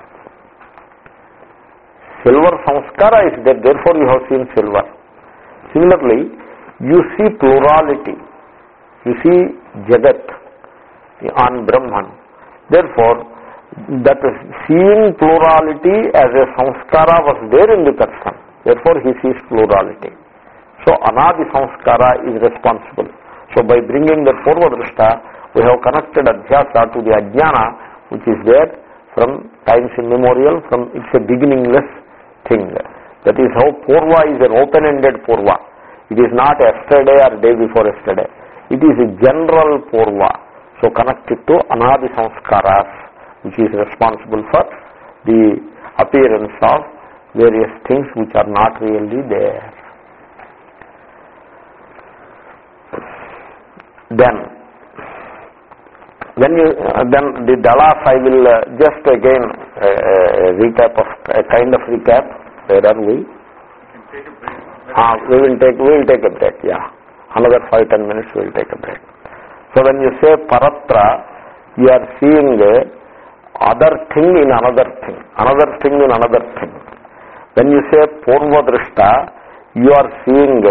Silver samskara is there, therefore you have seen silver. Similarly, you see plurality. You see jagat on Brahman. Therefore, that seeing plurality as a samskara was there in the person. Therefore, he sees plurality. So, anadi samskara is responsible. So, by bringing the purvadrushta, we have connected adhyasa to the ajnana, which is there from times immemorial. It's a beginningless thing. That is how purva is an open-ended purva. It is not yesterday or day before yesterday. It is a general purva. So connected to anadi samskaras, which is responsible for the appearance of various things which are not really there. Then the dalas, I will just again recap of a kind of recap. Where are we? We will take a break. Yeah, another 5-10 minutes we will take a break. So when you say paratra, you are seeing other thing in another thing, another thing in another thing. When you say purva drishta, you are seeing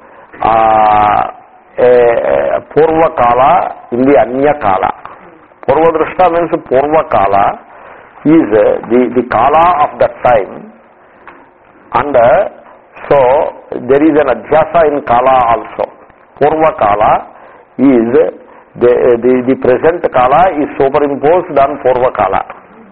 purva kala in the anya kala. Purva drishta means purva kala is the kala of that time, and so there is an adhyasa in kala also. Purva kala is the present kala is superimposed on purva kala.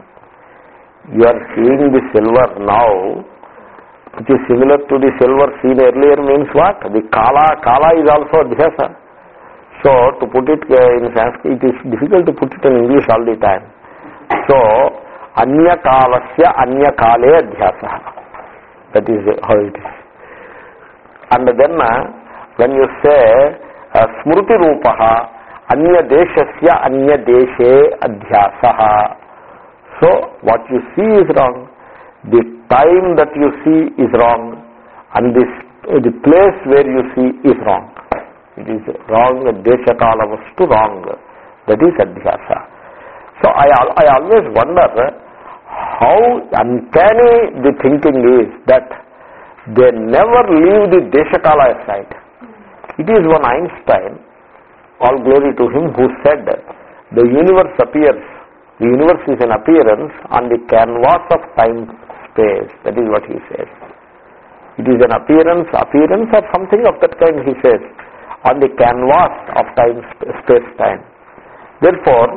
You are seeing the silver now, which is similar to the silver seen earlier, means what? The kala is also adhyasa. So to put it in Sanskrit, it is difficult to put it in English all the time. So anya kalasya anya kale adhyasa. That is how it is. And then when you say smruti rupaha anya deshasya anya deshe adhyasaha, so what you see is wrong, the time that you see is wrong, and the place where you see is wrong. It is wrong, desha kala vastu wrong. That is adhyasa. So I always wonder how uncanny the thinking is that they never leave the desha kala aside. It is one Einstein, all glory to him, who said the universe appears, the universe is an appearance on the canvas of time-space. That is what he says. It is an appearance or something of that kind, he says, on the canvas of space-time. Therefore,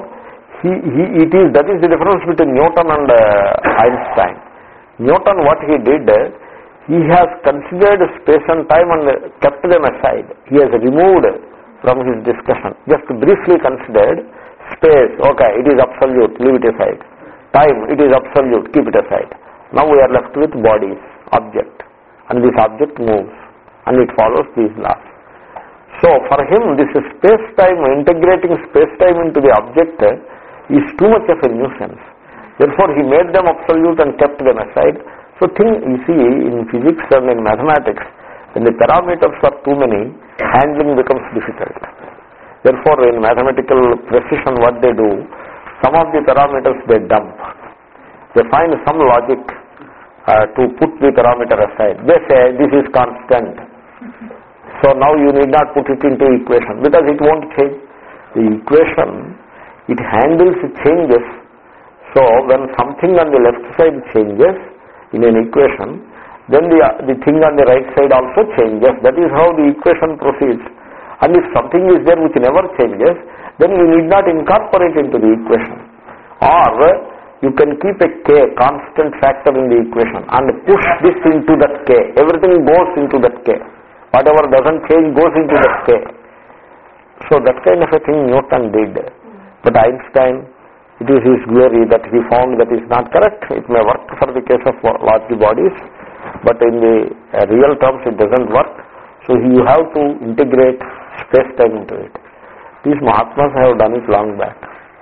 that is the difference between Newton and Einstein. Newton, what he did, he has considered space and time and kept them aside. He has removed from his discussion, just briefly considered space, okay, it is absolute, leave it aside. Time, it is absolute, keep it aside. Now we are left with bodies, object, and this object moves, and it follows these laws. So for him, this space-time, integrating space-time into the object is too much of a nuisance. Therefore he made them absolute and kept them aside. So you see, in physics and in mathematics, when the parameters are too many, handling becomes difficult. Therefore in mathematical precision, what they do, some of the parameters they dump. They find some logic to put the parameter aside. They say this is constant. So now you need not put it into equation because it won't change. The equation, it handles changes. So when something on the left side changes in an equation, then the thing on the right side also changes. That is how the equation proceeds. And if something is there which never changes, then you need not incorporate into the equation. Or you can keep a k, constant factor in the equation, and push this into that k. Everything goes into that k. Whatever doesn't change goes into that k. So that kind of a thing Newton did. But Einstein, it is his glory that he found that is not correct. It may work for the case of large bodies, but in the real terms it doesn't work. So you have to integrate space-time into it. These Mahatmas have done it long back.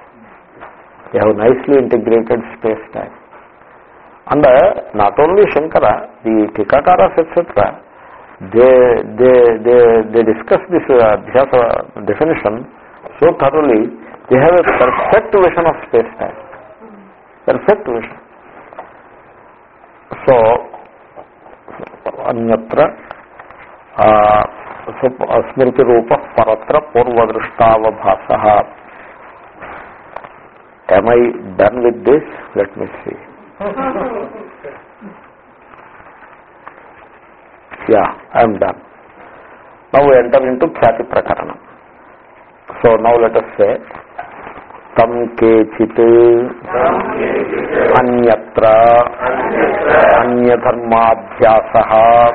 They have nicely integrated space-time. And not only Shankara, the Tikakaras, etc., they discuss this adhyasa definition so thoroughly. They have a perfect vision of space-time. Perfect vision. So, anyatra smriti rupa paratra purvadrishtavabhasaha. Am I done with this? Let me see. Yeah, I am done. Now we enter into Khyati Prakarana. So now let us say, tam kechit anyatra అన్యధర్మాధ్యాసః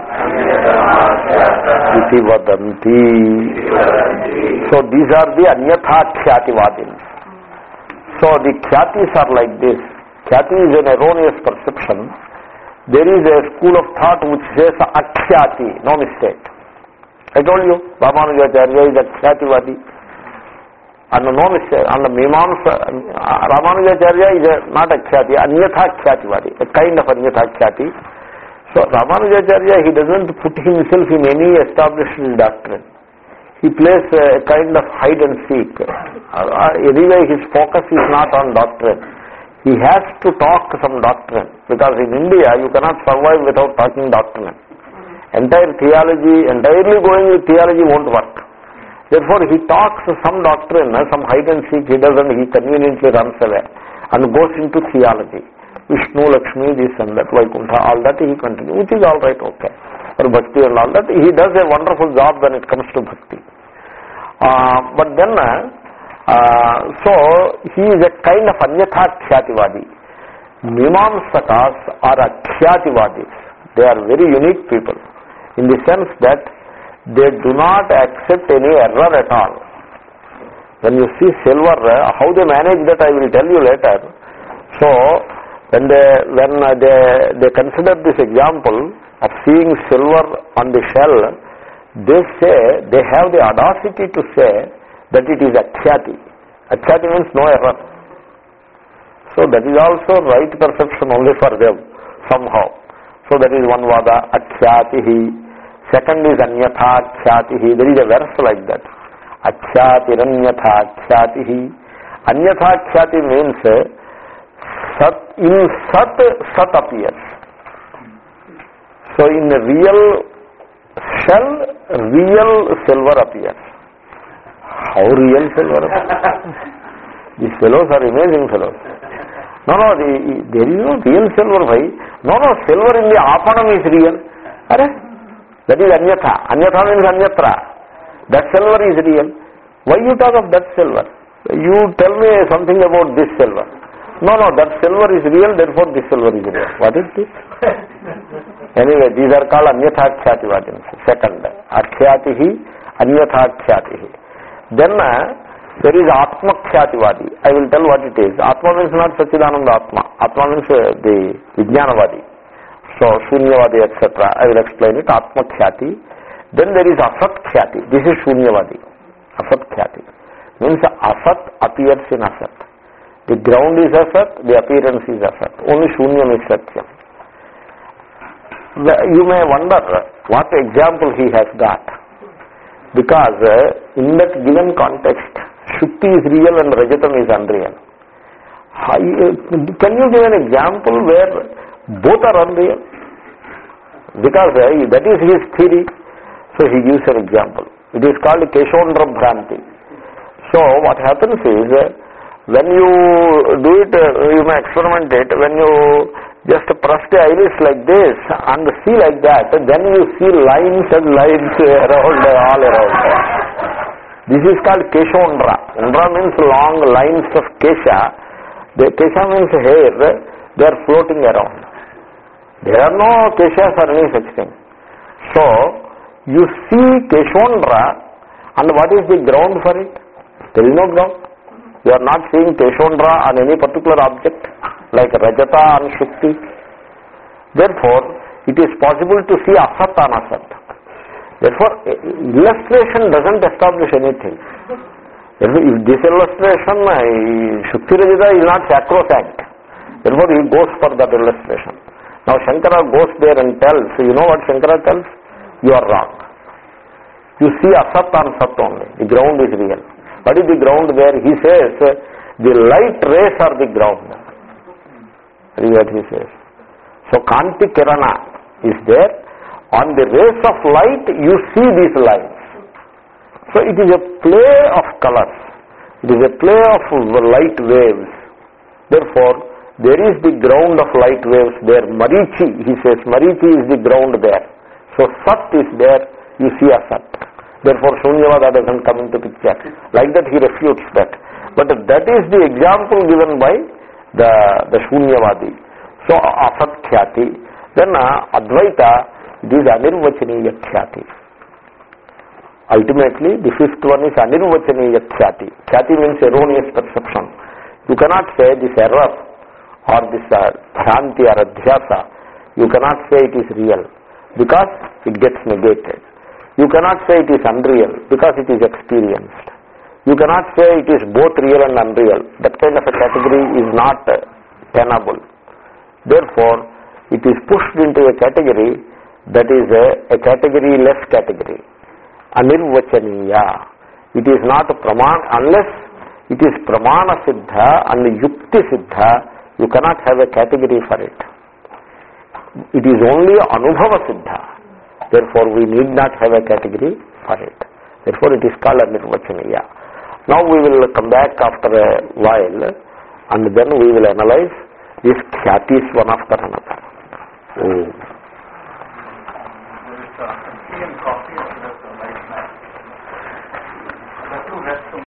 ఇతి వదంతి. So these are the అన్యథా ఖ్యాతివాదిన్స్. So the khyatis are like this. Khyati is an erroneous perception. There is a school of thought which says akhyati, no mistake. I told you, Ramanujacharya is akhyativadi. And no mistake. And the Mimamsa, Ramanujacharya is not akhyati, anyatha khyatiwadi, a kind of anyatha khyati. So Ramanujacharya, he doesn't put himself in any established doctrine. He plays a kind of hide and seek. Anyway, his focus is not on doctrine. He has to talk some doctrine, because in India you cannot survive without talking doctrine. Entire theology, entirely going with theology won't work. Therefore he talks some doctrine, some hide and seek he does, and he conveniently runs away and goes into theology. Vishnu, Lakshmi, this and that, Vaikuntha, all that he continues, which is all right, okay. Or Bhakti and all that, he does a wonderful job when it comes to Bhakti. But then, so he is a kind of anyatha khyatiwadi. Mimamsakas are akhyativadis. They are very unique people, in the sense that they do not accept any error at all. When you see silver, how they manage that I will tell you later. So when they consider this example of seeing silver on the shell, they say, they have the audacity to say that it is akhyati. Akhyati means no error. So that is also right perception only for them, somehow. So that is one vada, akhyatihi. Second is anyatha akhyatihi. There is a verse like that. Akhyatirannyatha akhyatihi. Anyatha akhyati means sat, in sat appears. So in a real shell, real silver appears. How real silver appears? These fellows are amazing fellows. No, there is no real silver, bhai. No, silver in the apanam is real. That is anyatha. Anyatha means anyatra. That silver is real. Why you talk of that silver? You tell me something about this silver. No, that silver is real, therefore this silver is real. What is this? Anyway, these are called anyatha khyatiwadins. Second, akhyatihi, anyatha khyatihi. Then there is atma khyatiwadi. I will tell what it is. Atma means not Sachidananda Atma. Atma means the Vijnanavadi. So Shunyavadi, etc. I will explain it. Atma khyati. Then there is asat khyati. This is Shunyavadi. Asat khyati. Means asat appears in asat. The ground is asat, the appearance is asat. Only Shunyam is Satyam. You may wonder what example he has got. Because in that given context, Shukti is real and Rajatam is unreal. Can you give an example where both are unreal? Because that is his theory. So he gives an example. It is called Keshondra Bhranti. So what happens is, when you do it, you may experiment it, when you just press the iris like this and see like that, then you see lines and lines around, all around. This is called Keshondra. Undra means long lines of Kesha. The Kesha means hair. They are floating around. There are no Keshas or any such thing. So, you see Keshondra, and what is the ground for it? There is no ground. You are not seeing Keshondra on any particular object, like Rajata and Shukti. Therefore, it is possible to see Asat on Asat. Therefore, illustration doesn't establish anything. If this illustration, Shukti Rajata is not sacrosanct. Therefore, he goes for that illustration. Now, Shankara goes there and tells, you know what Shankara tells? You are wrong. You see Asat on Sat only. The ground is real. What is the ground there? He says, the light rays are the ground. That is what he says. So, Kanti Kirana is there. On the rays of light, you see these lines. So, it is a play of colors. It is a play of light waves. Therefore, there is the ground of light waves there. Marichi, he says, Marichi is the ground there. So, Sat is there, you see a Sat. Therefore, Shunyavada doesn't come into picture. Like that, he refutes that. But that is the example given by the Shunyavadi. So asat khyati. Then Advaita, it is anirvachaniya khyati. Ultimately, the fifth one is anirvachaniya khyati. Khyati means erroneous perception. You cannot say this error or this bhranti or adhyasa. You cannot say it is real because it gets negated. You cannot say it is unreal because it is experienced. You cannot say it is both real and unreal. That kind of a category is not tenable. Therefore, it is pushed into a category that is a category-less category. Anirvachaniya. It is not unless it is pramana siddha and yukti siddha, you cannot have a category for it. It is only anubhava siddha. Therefore, we need not have a category for it. Therefore, it is called anirvachaniya. Now we will come back after a while and then we will analyze these khyatis one after another. Tea and coffee